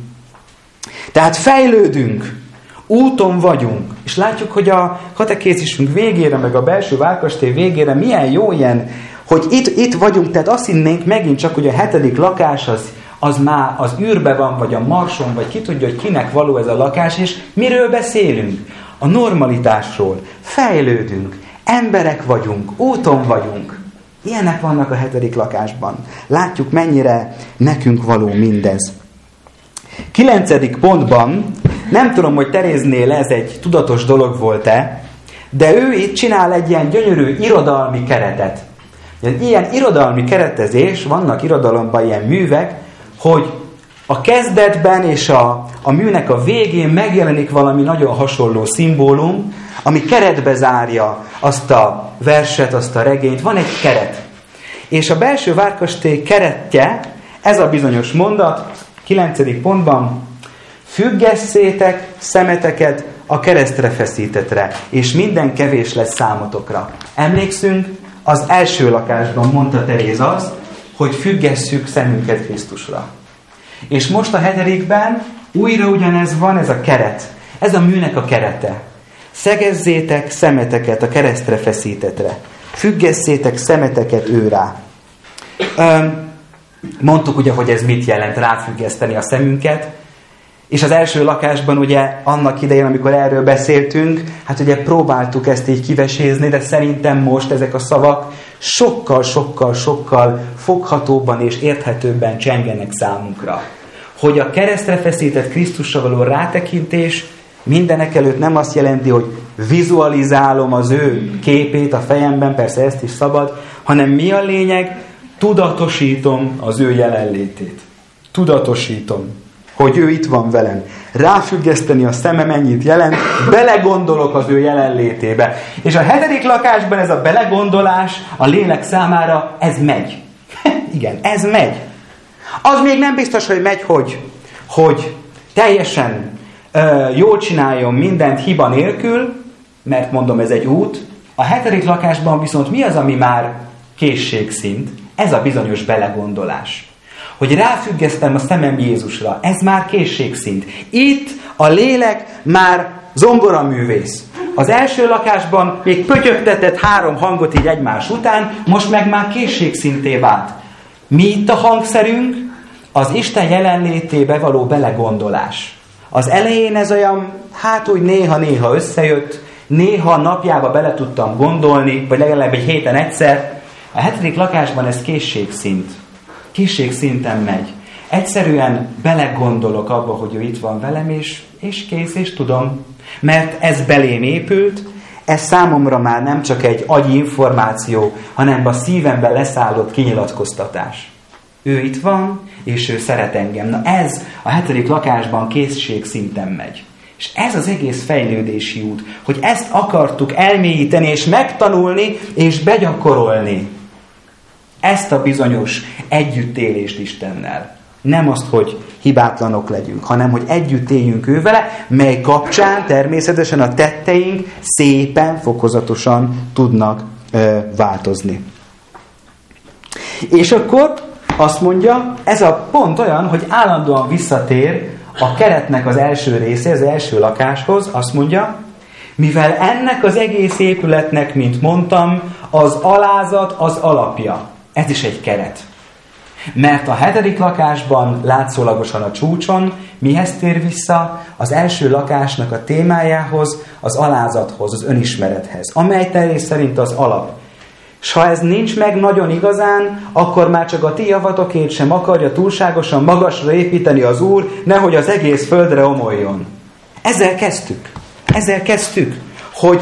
Tehát fejlődünk, úton vagyunk, és látjuk, hogy a katekézisünk végére, meg a belső várkastély végére milyen jó ilyen, hogy itt, itt vagyunk, tehát azt hinnénk megint csak, hogy a hetedik lakás az, az már az űrbe van, vagy a Marson, vagy ki tudja, hogy kinek való ez a lakás, és miről beszélünk? A normalitásról. Fejlődünk, emberek vagyunk, úton vagyunk. Ilyenek vannak a hetedik lakásban. Látjuk, mennyire nekünk való mindez. Kilencedik pontban, nem tudom, hogy Teréznél ez egy tudatos dolog volt-e, de ő itt csinál egy ilyen gyönyörű irodalmi keretet. Ilyen irodalmi keretezés, vannak irodalomban ilyen művek, hogy a kezdetben és a, a műnek a végén megjelenik valami nagyon hasonló szimbólum, ami keretbe zárja azt a verset, azt a regényt. Van egy keret. És a belső várkastély keretje, ez a bizonyos mondat, kilencedik pontban, függesszétek szemeteket a keresztre feszítetre, és minden kevés lesz számotokra. Emlékszünk, az első lakásban mondta Teréz azt, hogy függesszük szemünket Krisztusra. És most a hetedikben újra ugyanez van, ez a keret. Ez a műnek a kerete. Szegezzétek szemeteket a keresztre feszítetre. Függesszétek szemeteket ő rá. Mondtuk ugye, hogy ez mit jelent, ráfüggeszteni a szemünket. És az első lakásban ugye annak idején, amikor erről beszéltünk, hát ugye próbáltuk ezt így kivesézni, de szerintem most ezek a szavak sokkal, sokkal, sokkal foghatóbban és érthetőbben csengenek számunkra. Hogy a keresztre feszített Krisztusra való rátekintés mindenek előtt nem azt jelenti, hogy vizualizálom az ő képét a fejemben, persze ezt is szabad, hanem mi a lényeg? Tudatosítom az ő jelenlétét. Tudatosítom, hogy ő itt van velem. Ráfüggeszteni a szemem ennyit jelent, belegondolok az ő jelenlétébe. És a hetedik lakásban ez a belegondolás a lélek számára, ez megy. Igen, ez megy. Az még nem biztos, hogy megy, hogy, hogy teljesen ö, jól csináljon mindent hiba nélkül, mert mondom, ez egy út. A hetedik lakásban viszont mi az, ami már készségszint? Ez a bizonyos belegondolás. Hogy ráfüggesztem a szemem Jézusra. Ez már készségszint. Itt a lélek már zongoraművész. Az első lakásban még pötyögtetett három hangot így egymás után, most meg már készségszinté vált. Mi itt a hangszerünk? Az Isten jelenlétébe való belegondolás. Az elején ez olyan, hát úgy néha-néha összejött, néha napjába bele tudtam gondolni, vagy legalább egy héten egyszer. A hetedik lakásban ez készségszint. Készségszinten megy. Egyszerűen belegondolok abba, hogy ő itt van velem, és, és kész, és tudom. Mert ez belém épült, ez számomra már nem csak egy agyi információ, hanem a szívembe leszállott kinyilatkoztatás. Ő itt van, és ő szeret engem. Na ez a hetedik lakásban készségszinten megy. És ez az egész fejlődési út, hogy ezt akartuk elmélyíteni, és megtanulni, és begyakorolni. Ezt a bizonyos együttélést Istennel. Nem azt, hogy hibátlanok legyünk, hanem, hogy együtt éljünk ő vele, mely kapcsán természetesen a tetteink szépen, fokozatosan tudnak ö, változni. És akkor azt mondja, ez a pont olyan, hogy állandóan visszatér a keretnek az első része, az első lakáshoz, azt mondja, mivel ennek az egész épületnek, mint mondtam, az alázat az alapja. Ez is egy keret. Mert a hetedik lakásban látszólagosan a csúcson mihez tér vissza? Az első lakásnak a témájához, az alázathoz, az önismerethez, amely Teréz szerint az alap. S ha ez nincs meg nagyon igazán, akkor már csak a ti javatokét sem akarja túlságosan magasra építeni az Úr, nehogy az egész földre omoljon. Ezzel kezdtük. Ezzel kezdtük, hogy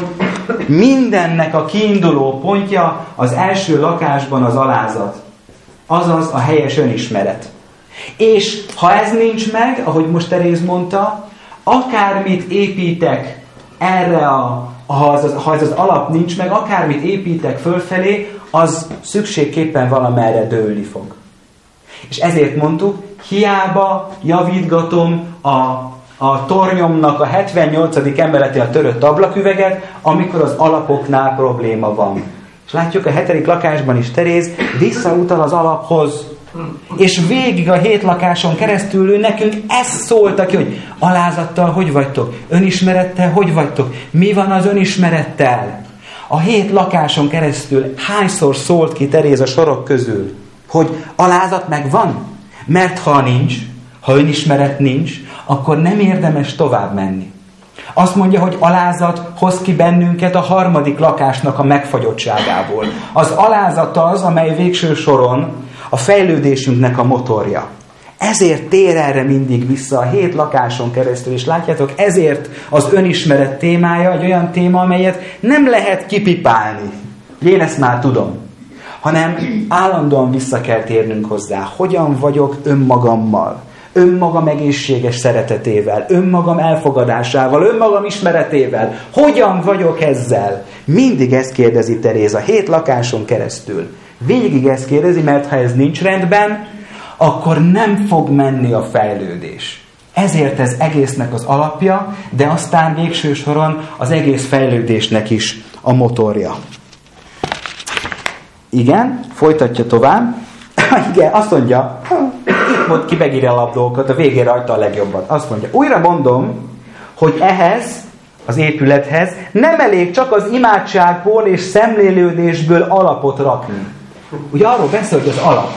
mindennek a kiinduló pontja az első lakásban az alázat. Azaz a helyes önismeret. És ha ez nincs meg, ahogy most Teréz mondta, akármit építek erre a, ha ez, az, ha ez az alap nincs meg, akármit építek fölfelé, az szükségképpen valamerre dőlni fog. És ezért mondtuk, hiába javítgatom a, a tornyomnak a hetvennyolcadik emeleti a törött ablaküveget, amikor az alapoknál probléma van. És látjuk a hetedik lakásban is Teréz visszautal az alaphoz. És végig a hét lakáson keresztül ő nekünk ezt szólta ki, hogy alázattal hogy vagytok, önismerettel hogy vagytok, mi van az önismerettel. A hét lakáson keresztül hányszor szólt ki Teréz a sorok közül, hogy alázat megvan? Mert ha nincs, ha önismeret nincs, akkor nem érdemes tovább menni. Azt mondja, hogy alázat hoz ki bennünket a harmadik lakásnak a megfagyottságából. Az alázat az, amely végső soron a fejlődésünknek a motorja. Ezért tér erre mindig vissza a hét lakáson keresztül, és látjátok, ezért az önismeret témája egy olyan téma, amelyet nem lehet kipipálni. Én ezt már tudom. Hanem állandóan vissza kell térnünk hozzá. Hogyan vagyok önmagammal? Önmagam egészséges szeretetével, önmagam elfogadásával, önmagam ismeretével. Hogyan vagyok ezzel? Mindig ezt kérdezi Teréz a hét lakáson keresztül. Végig ezt kérdezi, mert ha ez nincs rendben, akkor nem fog menni a fejlődés. Ezért ez egésznek az alapja, de aztán végső soron az egész fejlődésnek is a motorja. Igen, folytatja tovább. Igen, azt mondja, itt mond ki megírja a labdókat, a végén rajta a legjobbat. Azt mondja, újra mondom, hogy ehhez, az épülethez nem elég csak az imádságból és szemlélődésből alapot rakni. Ugye arról beszél, hogy az alap.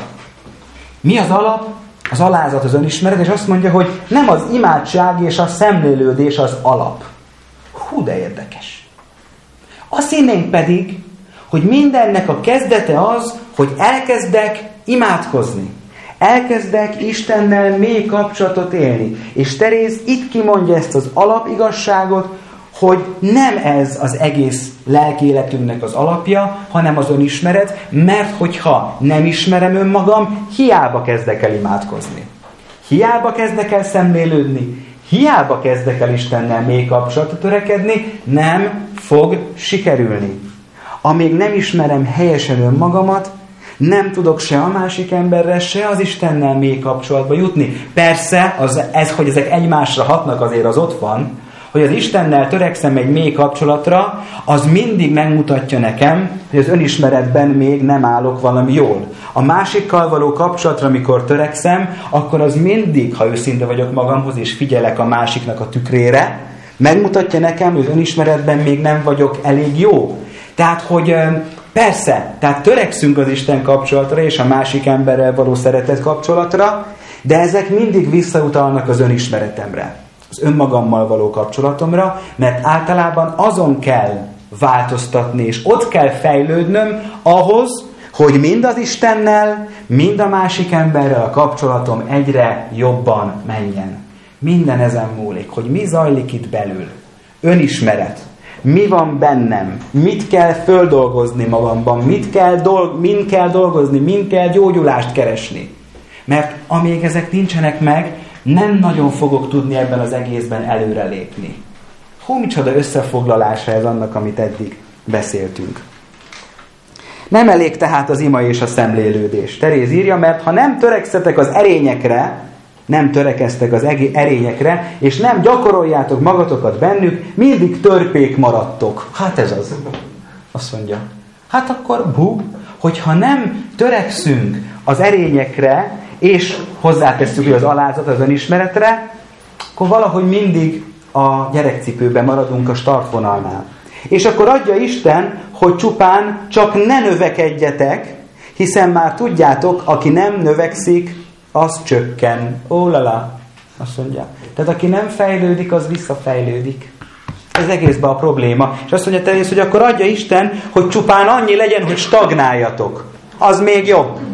Mi az alap? Az alázat, az önismeret, és azt mondja, hogy nem az imádság és a szemlélődés az alap. Hú, de érdekes. Azt hinnénk pedig, hogy mindennek a kezdete az, hogy elkezdek imádkozni. Elkezdek Istennel mély kapcsolatot élni. És Teréz itt kimondja ezt az alapigazságot, hogy nem ez az egész lelki életünknek az alapja, hanem az önismeret, mert hogyha nem ismerem önmagam, hiába kezdek el imádkozni. Hiába kezdek el szemlélődni, hiába kezdek el Istennel mély kapcsolatot törekedni, nem fog sikerülni. Amíg nem ismerem helyesen önmagamat, nem tudok se a másik emberrel, se az Istennel mély kapcsolatba jutni. Persze, az, ez, hogy ezek egymásra hatnak, azért az ott van, hogy az Istennel törekszem egy mély kapcsolatra, az mindig megmutatja nekem, hogy az önismeretben még nem állok valami jól. A másikkal való kapcsolatra, amikor törekszem, akkor az mindig, ha őszinte vagyok magamhoz, és figyelek a másiknak a tükrére, megmutatja nekem, hogy az önismeretben még nem vagyok elég jó. Tehát, hogy persze, tehát törekszünk az Isten kapcsolatra, és a másik emberrel való szeretet kapcsolatra, de ezek mindig visszautalnak az önismeretemre, az önmagammal való kapcsolatomra, mert általában azon kell változtatni, és ott kell fejlődnöm ahhoz, hogy mind az Istennel, mind a másik emberrel a kapcsolatom egyre jobban menjen. Minden ezen múlik, hogy mi zajlik itt belül. Önismeret. Mi van bennem? Mit kell földolgozni magamban? Mit kell, dolg- min kell dolgozni? Min kell gyógyulást keresni? Mert amíg ezek nincsenek meg, nem nagyon fogok tudni ebben az egészben előrelépni. Hú, micsoda összefoglalása ez annak, amit eddig beszéltünk. Nem elég tehát az ima és a szemlélődés. Teréz írja, mert ha nem törekszetek az erényekre, nem törekeztek az erényekre, és nem gyakoroljátok magatokat bennük, mindig törpék maradtok. Hát ez az. Azt mondja. Hát akkor bú, hogyha nem törekszünk az erényekre, és hozzátesszük, hogy az alázat, az önismeretre, akkor valahogy mindig a gyerekcipőben maradunk a startvonalnál. És akkor adja Isten, hogy csupán csak ne növekedjetek, hiszen már tudjátok, aki nem növekszik, az csökken. Ó, lala, azt mondja. Tehát aki nem fejlődik, az visszafejlődik. Ez egészben a probléma. És azt mondja Teréz, hogy akkor adja Isten, hogy csupán annyi legyen, hogy stagnáljatok. Az még jobb.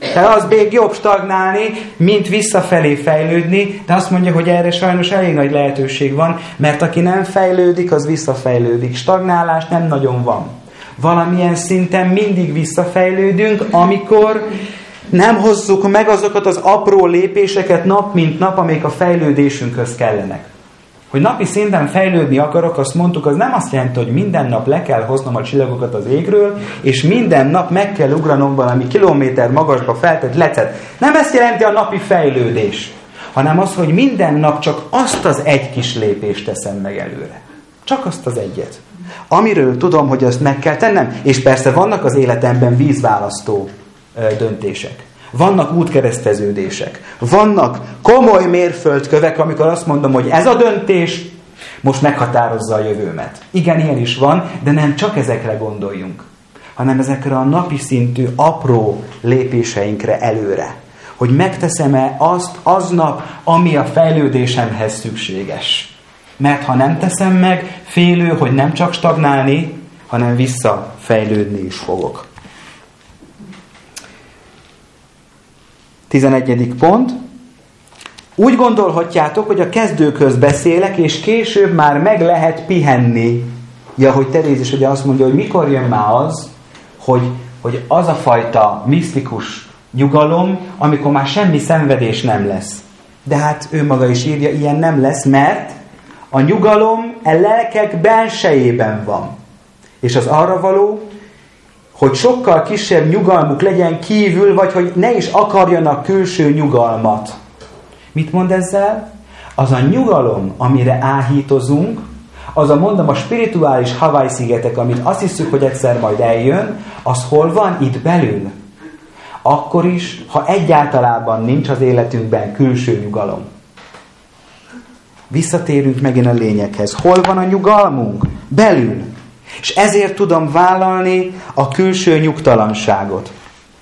Tehát az még jobb stagnálni, mint visszafelé fejlődni, de azt mondja, hogy erre sajnos elég nagy lehetőség van, mert aki nem fejlődik, az visszafejlődik. Stagnálás nem nagyon van. Valamilyen szinten mindig visszafejlődünk, amikor nem hozzuk meg azokat az apró lépéseket nap mint nap, amik a fejlődésünkhöz kellenek. Hogy napi szinten fejlődni akarok, azt mondtuk, az nem azt jelenti, hogy minden nap le kell hoznom a csillagokat az égről, és minden nap meg kell ugranom valami kilométer magasba feltett lecet. Nem ezt jelenti a napi fejlődés, hanem az, hogy minden nap csak azt az egy kis lépést teszem meg előre. Csak azt az egyet. Amiről tudom, hogy azt meg kell tennem. És persze vannak az életemben vízválasztó ö, döntések. Vannak útkereszteződések. Vannak komoly mérföldkövek, amikor azt mondom, hogy ez a döntés most meghatározza a jövőmet. Igen, ilyen is van, de nem csak ezekre gondoljunk, hanem ezekre a napi szintű apró lépéseinkre előre. Hogy megteszem-e azt aznap, ami a fejlődésemhez szükséges. Mert ha nem teszem meg, félő, hogy nem csak stagnálni, hanem visszafejlődni is fogok. tizenegyedik pont. Úgy gondolhatjátok, hogy a kezdőkhöz beszélek, és később már meg lehet pihenni. Ja, hogy Teréz is ugye azt mondja, hogy mikor jön már az, hogy, hogy az a fajta misztikus nyugalom, amikor már semmi szenvedés nem lesz. De hát ő maga is írja, ilyen nem lesz, mert a nyugalom a lelkek belsejében van. És az arra való, hogy sokkal kisebb nyugalmuk legyen kívül, vagy hogy ne is akarjanak külső nyugalmat. Mit mond ezzel? Az a nyugalom, amire áhítozunk, az a mondom a spirituális Hawaii-szigetek, amit azt hiszük, hogy egyszer majd eljön, az hol van? Itt belül. Akkor is, ha egyáltalában nincs az életünkben külső nyugalom. Visszatérünk megint a lényeghez. Hol van a nyugalmunk? Belül. És ezért tudom vállalni a külső nyugtalanságot.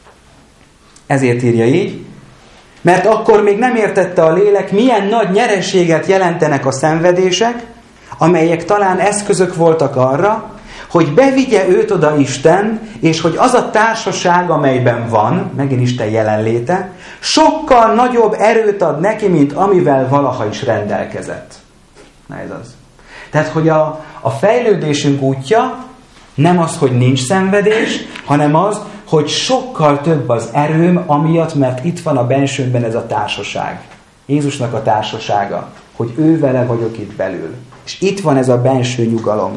Ezért írja így, mert akkor még nem értette a lélek, milyen nagy nyereséget jelentenek a szenvedések, amelyek talán eszközök voltak arra, hogy bevigye őt oda Isten, és hogy az a társaság, amelyben van, megint Isten jelenléte, sokkal nagyobb erőt ad neki, mint amivel valaha is rendelkezett. Na ez az. Tehát, hogy a, a fejlődésünk útja nem az, hogy nincs szenvedés, hanem az, hogy sokkal több az erőm, amiatt, mert itt van a bensőmben ez a társaság. Jézusnak a társasága, hogy ő vele vagyok itt belül. És itt van ez a benső nyugalom.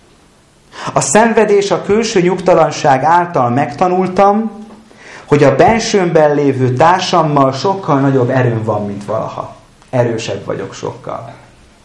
A szenvedés, a külső nyugtalanság által megtanultam, hogy a bensőmben lévő társammal sokkal nagyobb erőm van, mint valaha. Erősebb vagyok sokkal.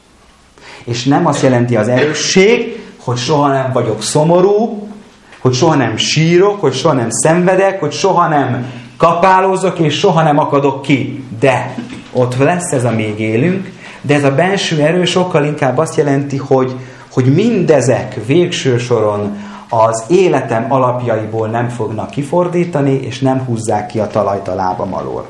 És nem azt jelenti az erősség, hogy soha nem vagyok szomorú, hogy soha nem sírok, hogy soha nem szenvedek, hogy soha nem kapálózok, és soha nem akadok ki. De ott lesz ez, amíg élünk, de ez a benső erő sokkal inkább azt jelenti, hogy, hogy mindezek végső soron az életem alapjaiból nem fognak kifordítani, és nem húzzák ki a talajt a lábam alól.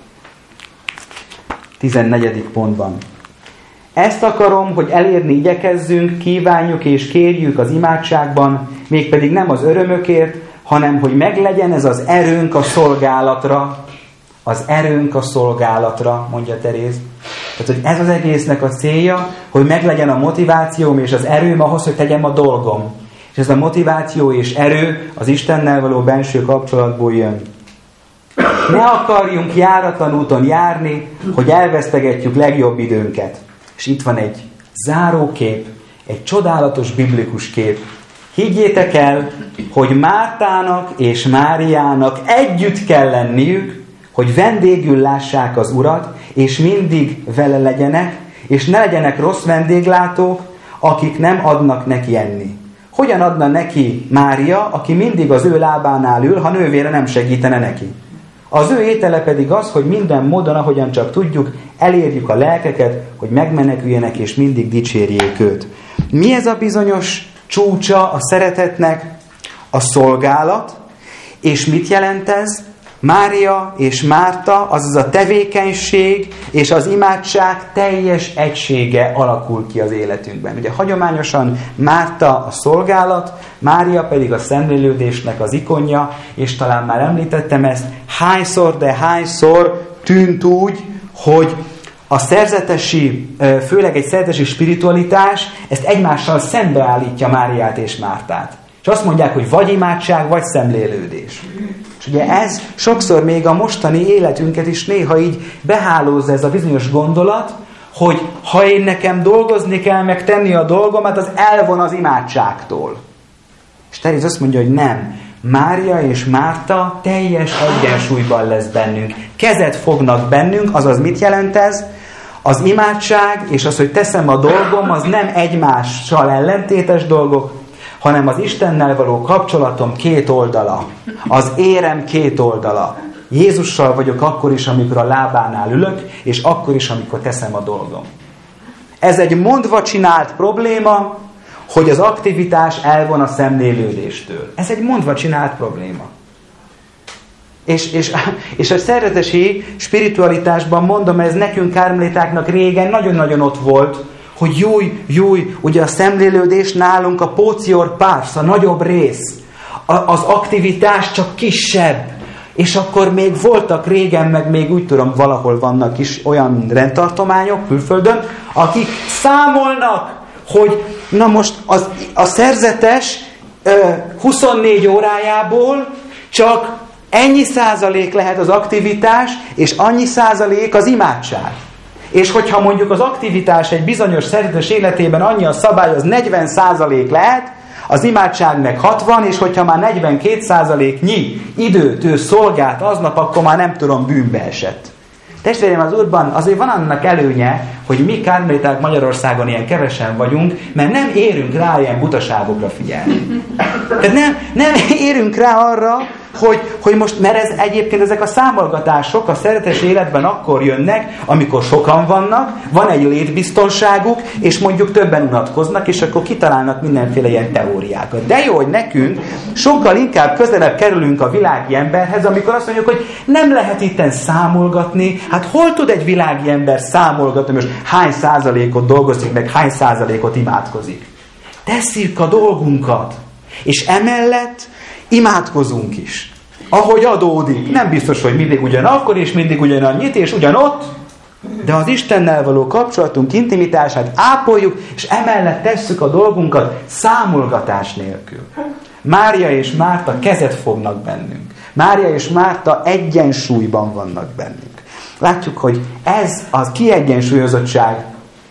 tizennegyedik pontban. Ezt akarom, hogy elérni igyekezzünk, kívánjuk és kérjük az imádságban, mégpedig nem az örömökért, hanem hogy meglegyen ez az erőnk a szolgálatra, az erőnk a szolgálatra, mondja Teréz. Tehát, hogy ez az egésznek a célja, hogy meglegyen a motivációm és az erőm ahhoz, hogy tegyem a dolgom. És ez a motiváció és erő az Istennel való benső kapcsolatból jön. Ne akarjunk járatlan úton járni, hogy elvesztegetjük legjobb időnket. És itt van egy zárókép, egy csodálatos biblikus kép. Higgyétek el, hogy Mártának és Máriának együtt kell lenniük, hogy vendégül lássák az Urat, és mindig vele legyenek, és ne legyenek rossz vendéglátók, akik nem adnak neki enni. Hogyan adna neki Mária, aki mindig az ő lábánál ül, ha nővére nem segítene neki? Az ő étele pedig az, hogy minden módon, ahogyan csak tudjuk, elérjük a lelkeket, hogy megmeneküljenek és mindig dicsérjék őt. Mi ez a bizonyos csúcsa a szeretetnek? A szolgálat. És mit jelent ez? Mária és Márta, azaz a tevékenység és az imádság teljes egysége alakul ki az életünkben. Ugye hagyományosan Márta a szolgálat, Mária pedig a szemlélődésnek az ikonja, és talán már említettem ezt, hányszor, de hányszor tűnt úgy, hogy a szerzetesi, főleg egy szerzetesi spiritualitás ezt egymással szembeállítja Máriát és Mártát. És azt mondják, hogy vagy imádság, vagy szemlélődés. És ugye ez sokszor még a mostani életünket is néha így behálózza ez a bizonyos gondolat, hogy ha én nekem dolgozni kell, meg tenni a dolgomat, az elvon az imádságtól. És Teréz azt mondja, hogy nem. Mária és Márta teljes egyensúlyban lesz bennünk. Kezet fognak bennünk, azaz mit jelent ez? Az imádság és az, hogy teszem a dolgom, az nem egymással ellentétes dolgok, hanem az Istennel való kapcsolatom két oldala. Az érem két oldala. Jézussal vagyok akkor is, amikor a lábánál ülök, és akkor is, amikor teszem a dolgom. Ez egy mondva csinált probléma, hogy az aktivitás elvon a szemlélődéstől. Ez egy mondva csinált probléma. És, és, és a szerzetesi spiritualitásban mondom, ez nekünk kármelitáknak régen nagyon-nagyon ott volt, hogy júj, júj, ugye a szemlélődés nálunk a pócior pars, a nagyobb rész. A, az aktivitás csak kisebb. És akkor még voltak régen, meg még úgy tudom, valahol vannak is olyan rendtartományok külföldön, akik számolnak, hogy na most az, a szerzetes ö, huszonnégy órájából csak ennyi százalék lehet az aktivitás, és annyi százalék az imádság. És hogyha mondjuk az aktivitás egy bizonyos szerzetes életében annyi a szabály, az negyven százalék lehet, az imádság meg hatvan, és hogyha már negyvenkét százaléknyi időt ő szolgált aznap, akkor már nem tudom, bűnbe esett. Testvérem az Úrban, azért van annak előnye, hogy mi kármeliták Magyarországon ilyen kevesen vagyunk, mert nem érünk rá ilyen butaságokra figyelni. Tehát nem, nem érünk rá arra, hogy, hogy most, mert ez egyébként ezek a számolgatások a szeretes életben akkor jönnek, amikor sokan vannak, van egy létbiztonságuk, és mondjuk többen unatkoznak, és akkor kitalálnak mindenféle ilyen teóriákat. De jó, hogy nekünk sokkal inkább közelebb kerülünk a világi emberhez, amikor azt mondjuk, hogy nem lehet itten számolgatni. Hát hol tud egy világi ember számolgatni, most hány százalékot dolgozik, meg hány százalékot imádkozik? Tesszük a dolgunkat, és emellett imádkozunk is. Ahogy adódik. Nem biztos, hogy mindig ugyanakkor, és mindig ugyanannyit, és ugyanott, de az Istennel való kapcsolatunk intimitását ápoljuk, és emellett tesszük a dolgunkat számolgatás nélkül. Mária és Márta kezet fognak bennünk. Mária és Márta egyensúlyban vannak bennünk. Látjuk, hogy ez a kiegyensúlyozottság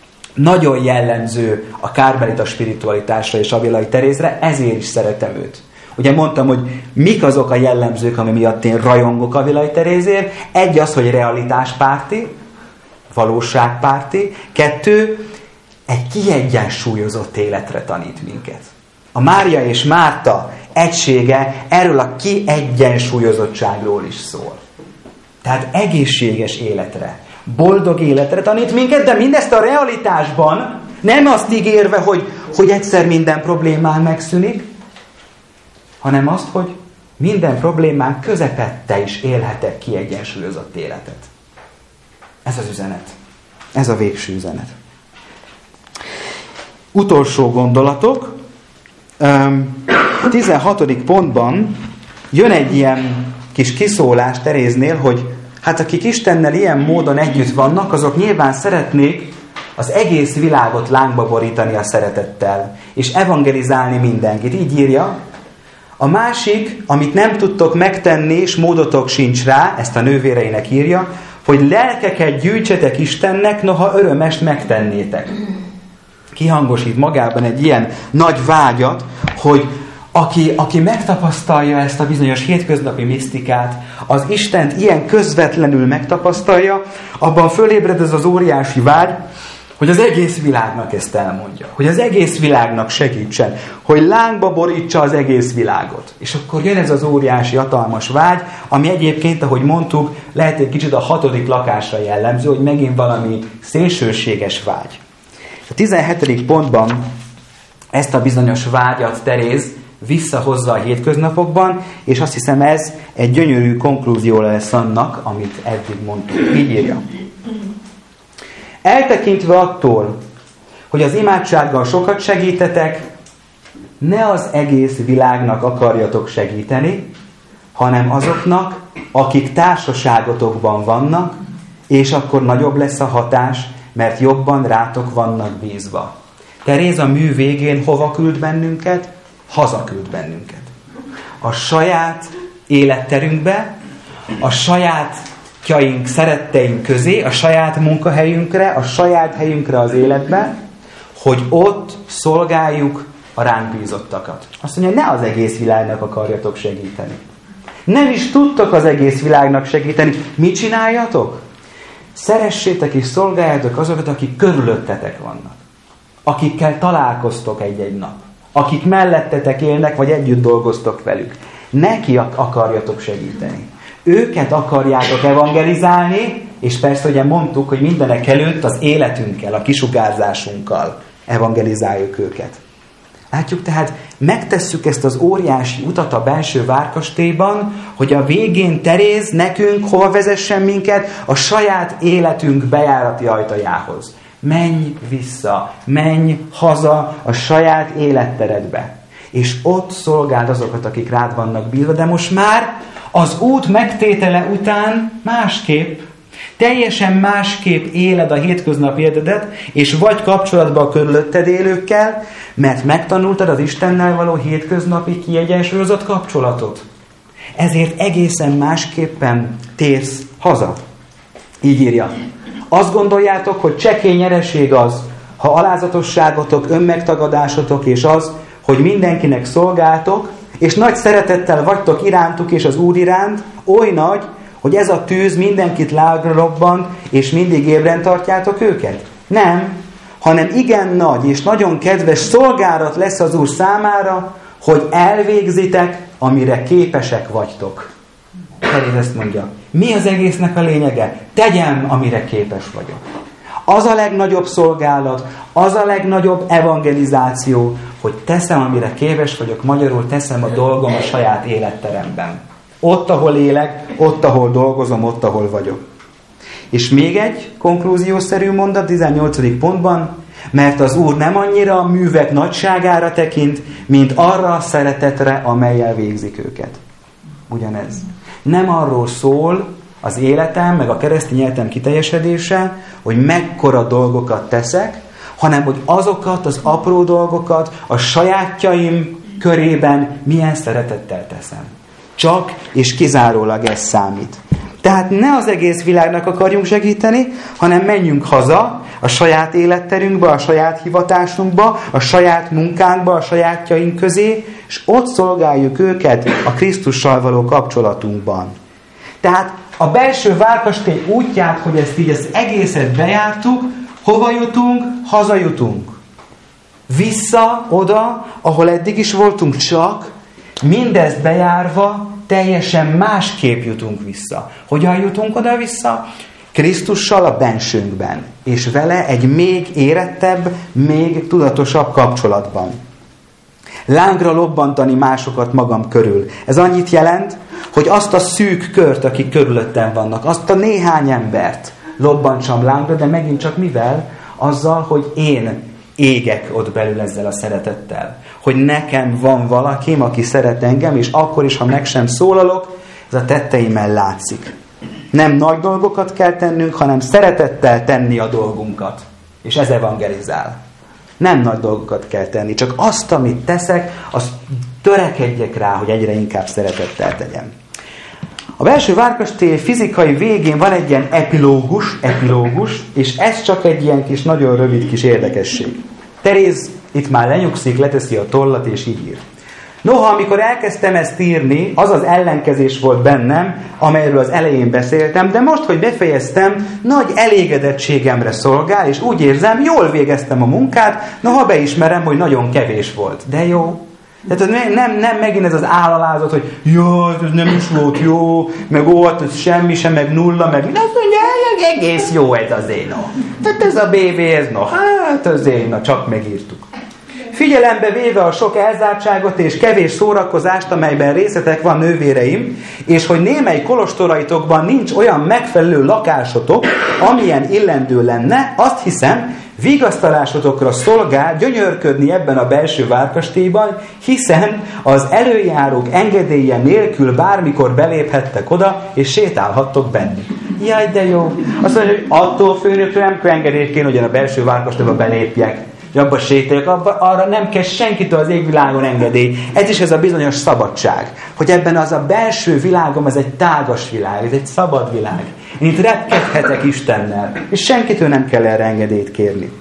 nagyon jellemző a kármelita spiritualitásra és Avilai Terézre, ezért is szeretem őt. Ugye mondtam, hogy mik azok a jellemzők, ami miatt én rajongok Avilai Terézért. Egy az, hogy realitáspárti, valóságpárti. Kettő, egy kiegyensúlyozott életre tanít minket. A Mária és Márta egysége erről a kiegyensúlyozottságról is szól. Tehát egészséges életre, boldog életre tanít minket, de mindezt a realitásban, nem azt ígérve, hogy, hogy egyszer minden problémán megszűnik, hanem azt, hogy minden problémán közepette is élhetek kiegyensúlyozott életet. Ez az üzenet. Ez a végső üzenet. Utolsó gondolatok. tizenhatodik pontban jön egy ilyen kis kiszólás Teréznél, hogy hát akik Istennel ilyen módon együtt vannak, azok nyilván szeretnék az egész világot lángba borítani a szeretettel, és evangelizálni mindenkit. Így írja. A másik, amit nem tudtok megtenni, és módotok sincs rá, ezt a nővéreinek írja, hogy lelkeket gyűjtsetek Istennek, noha örömest megtennétek. Kihangosít magában egy ilyen nagy vágyat, hogy aki, aki megtapasztalja ezt a bizonyos hétköznapi misztikát, az Istent ilyen közvetlenül megtapasztalja, abban fölébred ez az óriási vágy, hogy az egész világnak ezt elmondja. Hogy az egész világnak segítsen. Hogy lángba borítsa az egész világot. És akkor jön ez az óriási, hatalmas vágy, ami egyébként, ahogy mondtuk, lehet egy kicsit a hatodik lakásra jellemző, hogy megint valami szélsőséges vágy. A tizenhetedik pontban ezt a bizonyos vágyat Teréz visszahozza a hétköznapokban, és azt hiszem ez egy gyönyörű konklúzió lesz annak, amit eddig mondtuk. Így írja. Eltekintve attól, hogy az imádsággal sokat segítetek, ne az egész világnak akarjatok segíteni, hanem azoknak, akik társaságotokban vannak, és akkor nagyobb lesz a hatás, mert jobban rátok vannak bízva. Teréz a mű végén hova küld bennünket? Haza küld bennünket. A saját életterünkbe, a sajátjaink, szeretteink közé, a saját munkahelyünkre, a saját helyünkre az életbe, hogy ott szolgáljuk a ránk bízottakat. Azt mondja, ne az egész világnak akarjatok segíteni. Nem is tudtok az egész világnak segíteni. Mit csináljatok? Szeressétek és szolgáljátok azokat, akik körülöttetek vannak. Akikkel találkoztok egy-egy nap. Akik mellettetek élnek, vagy együtt dolgoztok velük. Neki akarjatok segíteni. Őket akarjátok evangelizálni, és persze ugye mondtuk, hogy mindenek előtt az életünkkel, a kisugárzásunkkal evangelizáljuk őket. Látjuk, tehát megtesszük ezt az óriási utat a belső várkastélyban, hogy a végén Teréz nekünk hova vezessen minket? A saját életünk bejárati ajtajához. Menj vissza, menj haza a saját életteredbe. És ott szolgáld azokat, akik rád vannak bízva, de most már az út megtétele után másképp, teljesen másképp éled a hétköznapi életedet, és vagy kapcsolatban a körülötted élőkkel, mert megtanultad az Istennel való hétköznapi kiegyensúlyozott kapcsolatot. Ezért egészen másképpen térsz haza. Így írja. Azt gondoljátok, hogy csekély nyereség az, ha alázatosságotok, önmegtagadásotok, és az, hogy mindenkinek szolgáltok, és nagy szeretettel vagytok irántuk és az Úr iránt, oly nagy, hogy ez a tűz mindenkit lágra robbant, és mindig ébren tartjátok őket? Nem, hanem igen nagy és nagyon kedves szolgálat lesz az Úr számára, hogy elvégzitek, amire képesek vagytok. Teréz ezt mondja. Mi az egésznek a lényege? Tegyem, amire képes vagyok. Az a legnagyobb szolgálat, az a legnagyobb evangelizáció, hogy teszem, amire képes vagyok, magyarul teszem a dolgom a saját életteremben. Ott, ahol élek, ott, ahol dolgozom, ott, ahol vagyok. És még egy konklúziószerű mondat, tizennyolcadik pontban, mert az Úr nem annyira a művek nagyságára tekint, mint arra a szeretetre, amellyel végzik őket. Ugyanez. Nem arról szól az életem, meg a keresztény életem kiteljesedése, hogy mekkora dolgokat teszek, hanem hogy azokat az apró dolgokat a sajátjaim körében milyen szeretettel teszem. Csak és kizárólag ez számít. Tehát ne az egész világnak akarjunk segíteni, hanem menjünk haza a saját életterünkbe, a saját hivatásunkba, a saját munkánkba, a sajátjaink közé, és ott szolgáljuk őket a Krisztussal való kapcsolatunkban. Tehát a belső várkastély útját, hogy ezt így az egészet bejártuk, hova jutunk? Haza jutunk. Vissza oda, ahol eddig is voltunk, csak mindezt bejárva teljesen másképp jutunk vissza. Hogyan jutunk oda-vissza? Krisztussal a bensőnkben, és vele egy még érettebb, még tudatosabb kapcsolatban. Lángra lobbantani másokat magam körül. Ez annyit jelent, hogy azt a szűk kört, akik körülöttem vannak, azt a néhány embert lobbantsam lángra, de megint csak mivel? Azzal, hogy én égek ott belül ezzel a szeretettel. Hogy nekem van valakim, aki szeret engem, és akkor is, ha meg sem szólalok, ez a tetteimmel látszik. Nem nagy dolgokat kell tennünk, hanem szeretettel tenni a dolgunkat. És ez evangelizál. Nem nagy dolgokat kell tenni, csak azt, amit teszek, azt törekedjek rá, hogy egyre inkább szeretettel tegyem. A belső várkastély fizikai végén van egy ilyen epilógus, epilógus, és ez csak egy ilyen kis, nagyon rövid kis érdekesség. Teréz itt már lenyugszik, leteszi a tollat, és így ír. Noha, amikor elkezdtem ezt írni, az az ellenkezés volt bennem, amelyről az elején beszéltem, de most, hogy befejeztem, nagy elégedettségemre szolgál, és úgy érzem, jól végeztem a munkát, noha beismerem, hogy nagyon kevés volt. De jó. Tehát nem, nem megint ez az állalázat, hogy jaj, ez nem is volt jó, meg volt, ez semmi sem, meg nulla, meg azt mondja, egész jó ez az én. Tehát ez a bé bé, ez no, hát az én, csak megírtuk. figyelembe véve a sok elzártságot és kevés szórakozást, amelyben részletek van, nővéreim, és hogy némely kolostoraitokban nincs olyan megfelelő lakásotok, amilyen illendő lenne, azt hiszem, vigasztalásotokra szolgál gyönyörködni ebben a belső várkastélyban, hiszen az előjárók engedélye nélkül bármikor beléphettek oda, és sétálhattok benni. Jaj, de jó! Azt mondja, hogy attól főnökre nem kell engedélyt kéne, hogy a belső várkastélyba belépjek, hogy abba sétáljak, abba, arra nem kell senkitől az égvilágon engedély. Ez is ez a bizonyos szabadság, hogy ebben az a belső világom, ez egy tágas világ, ez egy szabad világ. Én itt repkedhetek Istennel, és senkitől nem kell erre engedélyt kérni.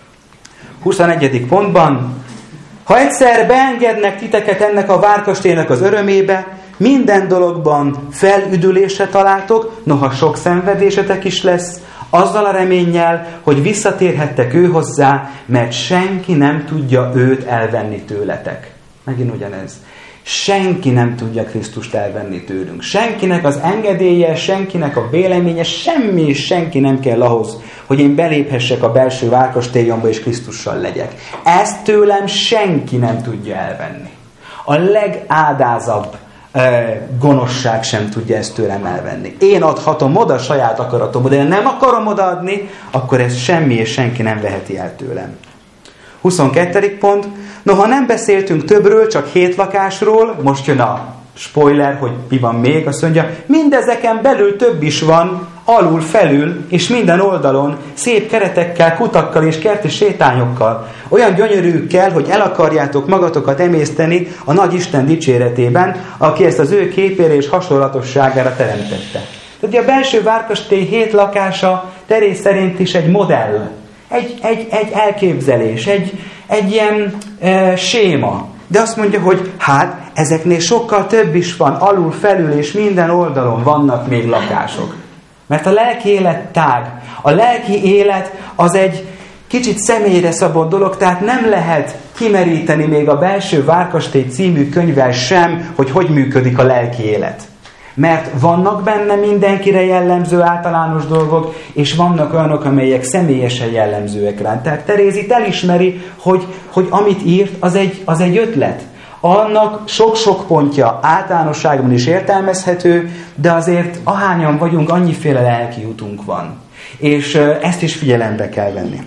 huszonegyedik pontban, ha egyszer beengednek titeket ennek a várkastélynek az örömébe, minden dologban felüdülésre találtok, noha sok szenvedésetek is lesz, azzal a reménnyel, hogy visszatérhettek ő hozzá, mert senki nem tudja őt elvenni tőletek. Megint ugyanez. Senki nem tudja Krisztust elvenni tőlünk. Senkinek az engedélye, senkinek a véleménye, semmi és senki nem kell ahhoz, hogy én beléphessek a belső várkastélyomba és Krisztussal legyek. Ezt tőlem senki nem tudja elvenni. A legádázabb eh, gonoszság sem tudja ezt tőlem elvenni. Én adhatom oda saját akaratomba, de nem akarom odaadni, akkor ezt semmi és senki nem veheti el tőlem. huszonkettő pont. Noha nem beszéltünk többről, csak hét lakásról, most jön a spoiler, hogy mi van még, azt mondja, mindezeken belül több is van, alul, felül, és minden oldalon, szép keretekkel, kutakkal és kerti sétányokkal, olyan gyönyörűkkel, hogy el akarjátok magatokat emészteni a nagy Isten dicséretében, aki ezt az ő képére és hasonlatosságára teremtette. Tehát a belső várkastély hét lakása Teréz szerint is egy modell, egy, egy, egy elképzelés, egy, egy ilyen e, séma. De azt mondja, hogy hát ezeknél sokkal több is van, alul, felül és minden oldalon vannak még lakások. Mert a lelki élet tág. A lelki élet az egy kicsit személyre szabott dolog, tehát nem lehet kimeríteni még a Belső Várkastély című könyvvel sem, hogy hogy működik a lelki élet. Mert vannak benne mindenkire jellemző általános dolgok, és vannak olyanok, amelyek személyesen jellemzőek rá. Tehát Teréz itt elismeri, hogy, hogy amit írt, az egy, az egy ötlet. Annak sok-sok pontja általánosságban is értelmezhető, de azért ahányan vagyunk, annyiféle lelki utunk van. És ezt is figyelembe kell venni.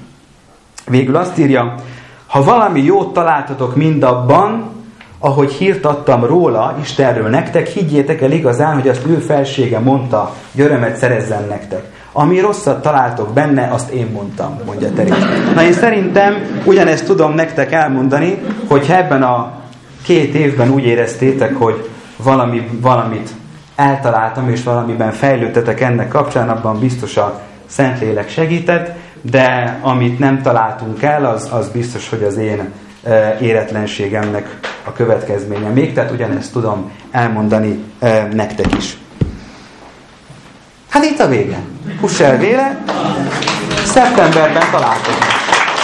Végül azt írja, ha valami jót találtatok mindabban, ahogy hírt adtam róla, Istenről nektek, higgyétek el igazán, hogy azt ő felsége mondta, hogy örömet szerezzen nektek. Ami rosszat találtok benne, azt én mondtam, mondja Teréz. Na én szerintem ugyanezt tudom nektek elmondani, hogyha ebben a két évben úgy éreztétek, hogy valami, valamit eltaláltam, és valamiben fejlődtetek ennek kapcsán, abban biztos a Szentlélek segített, de amit nem találtunk el, az, az biztos, hogy az én éretlenségemnek a következménye még, tehát ugyanezt tudom elmondani e, nektek is. Hát itt a vége. Fuss el véle, szeptemberben találkozunk.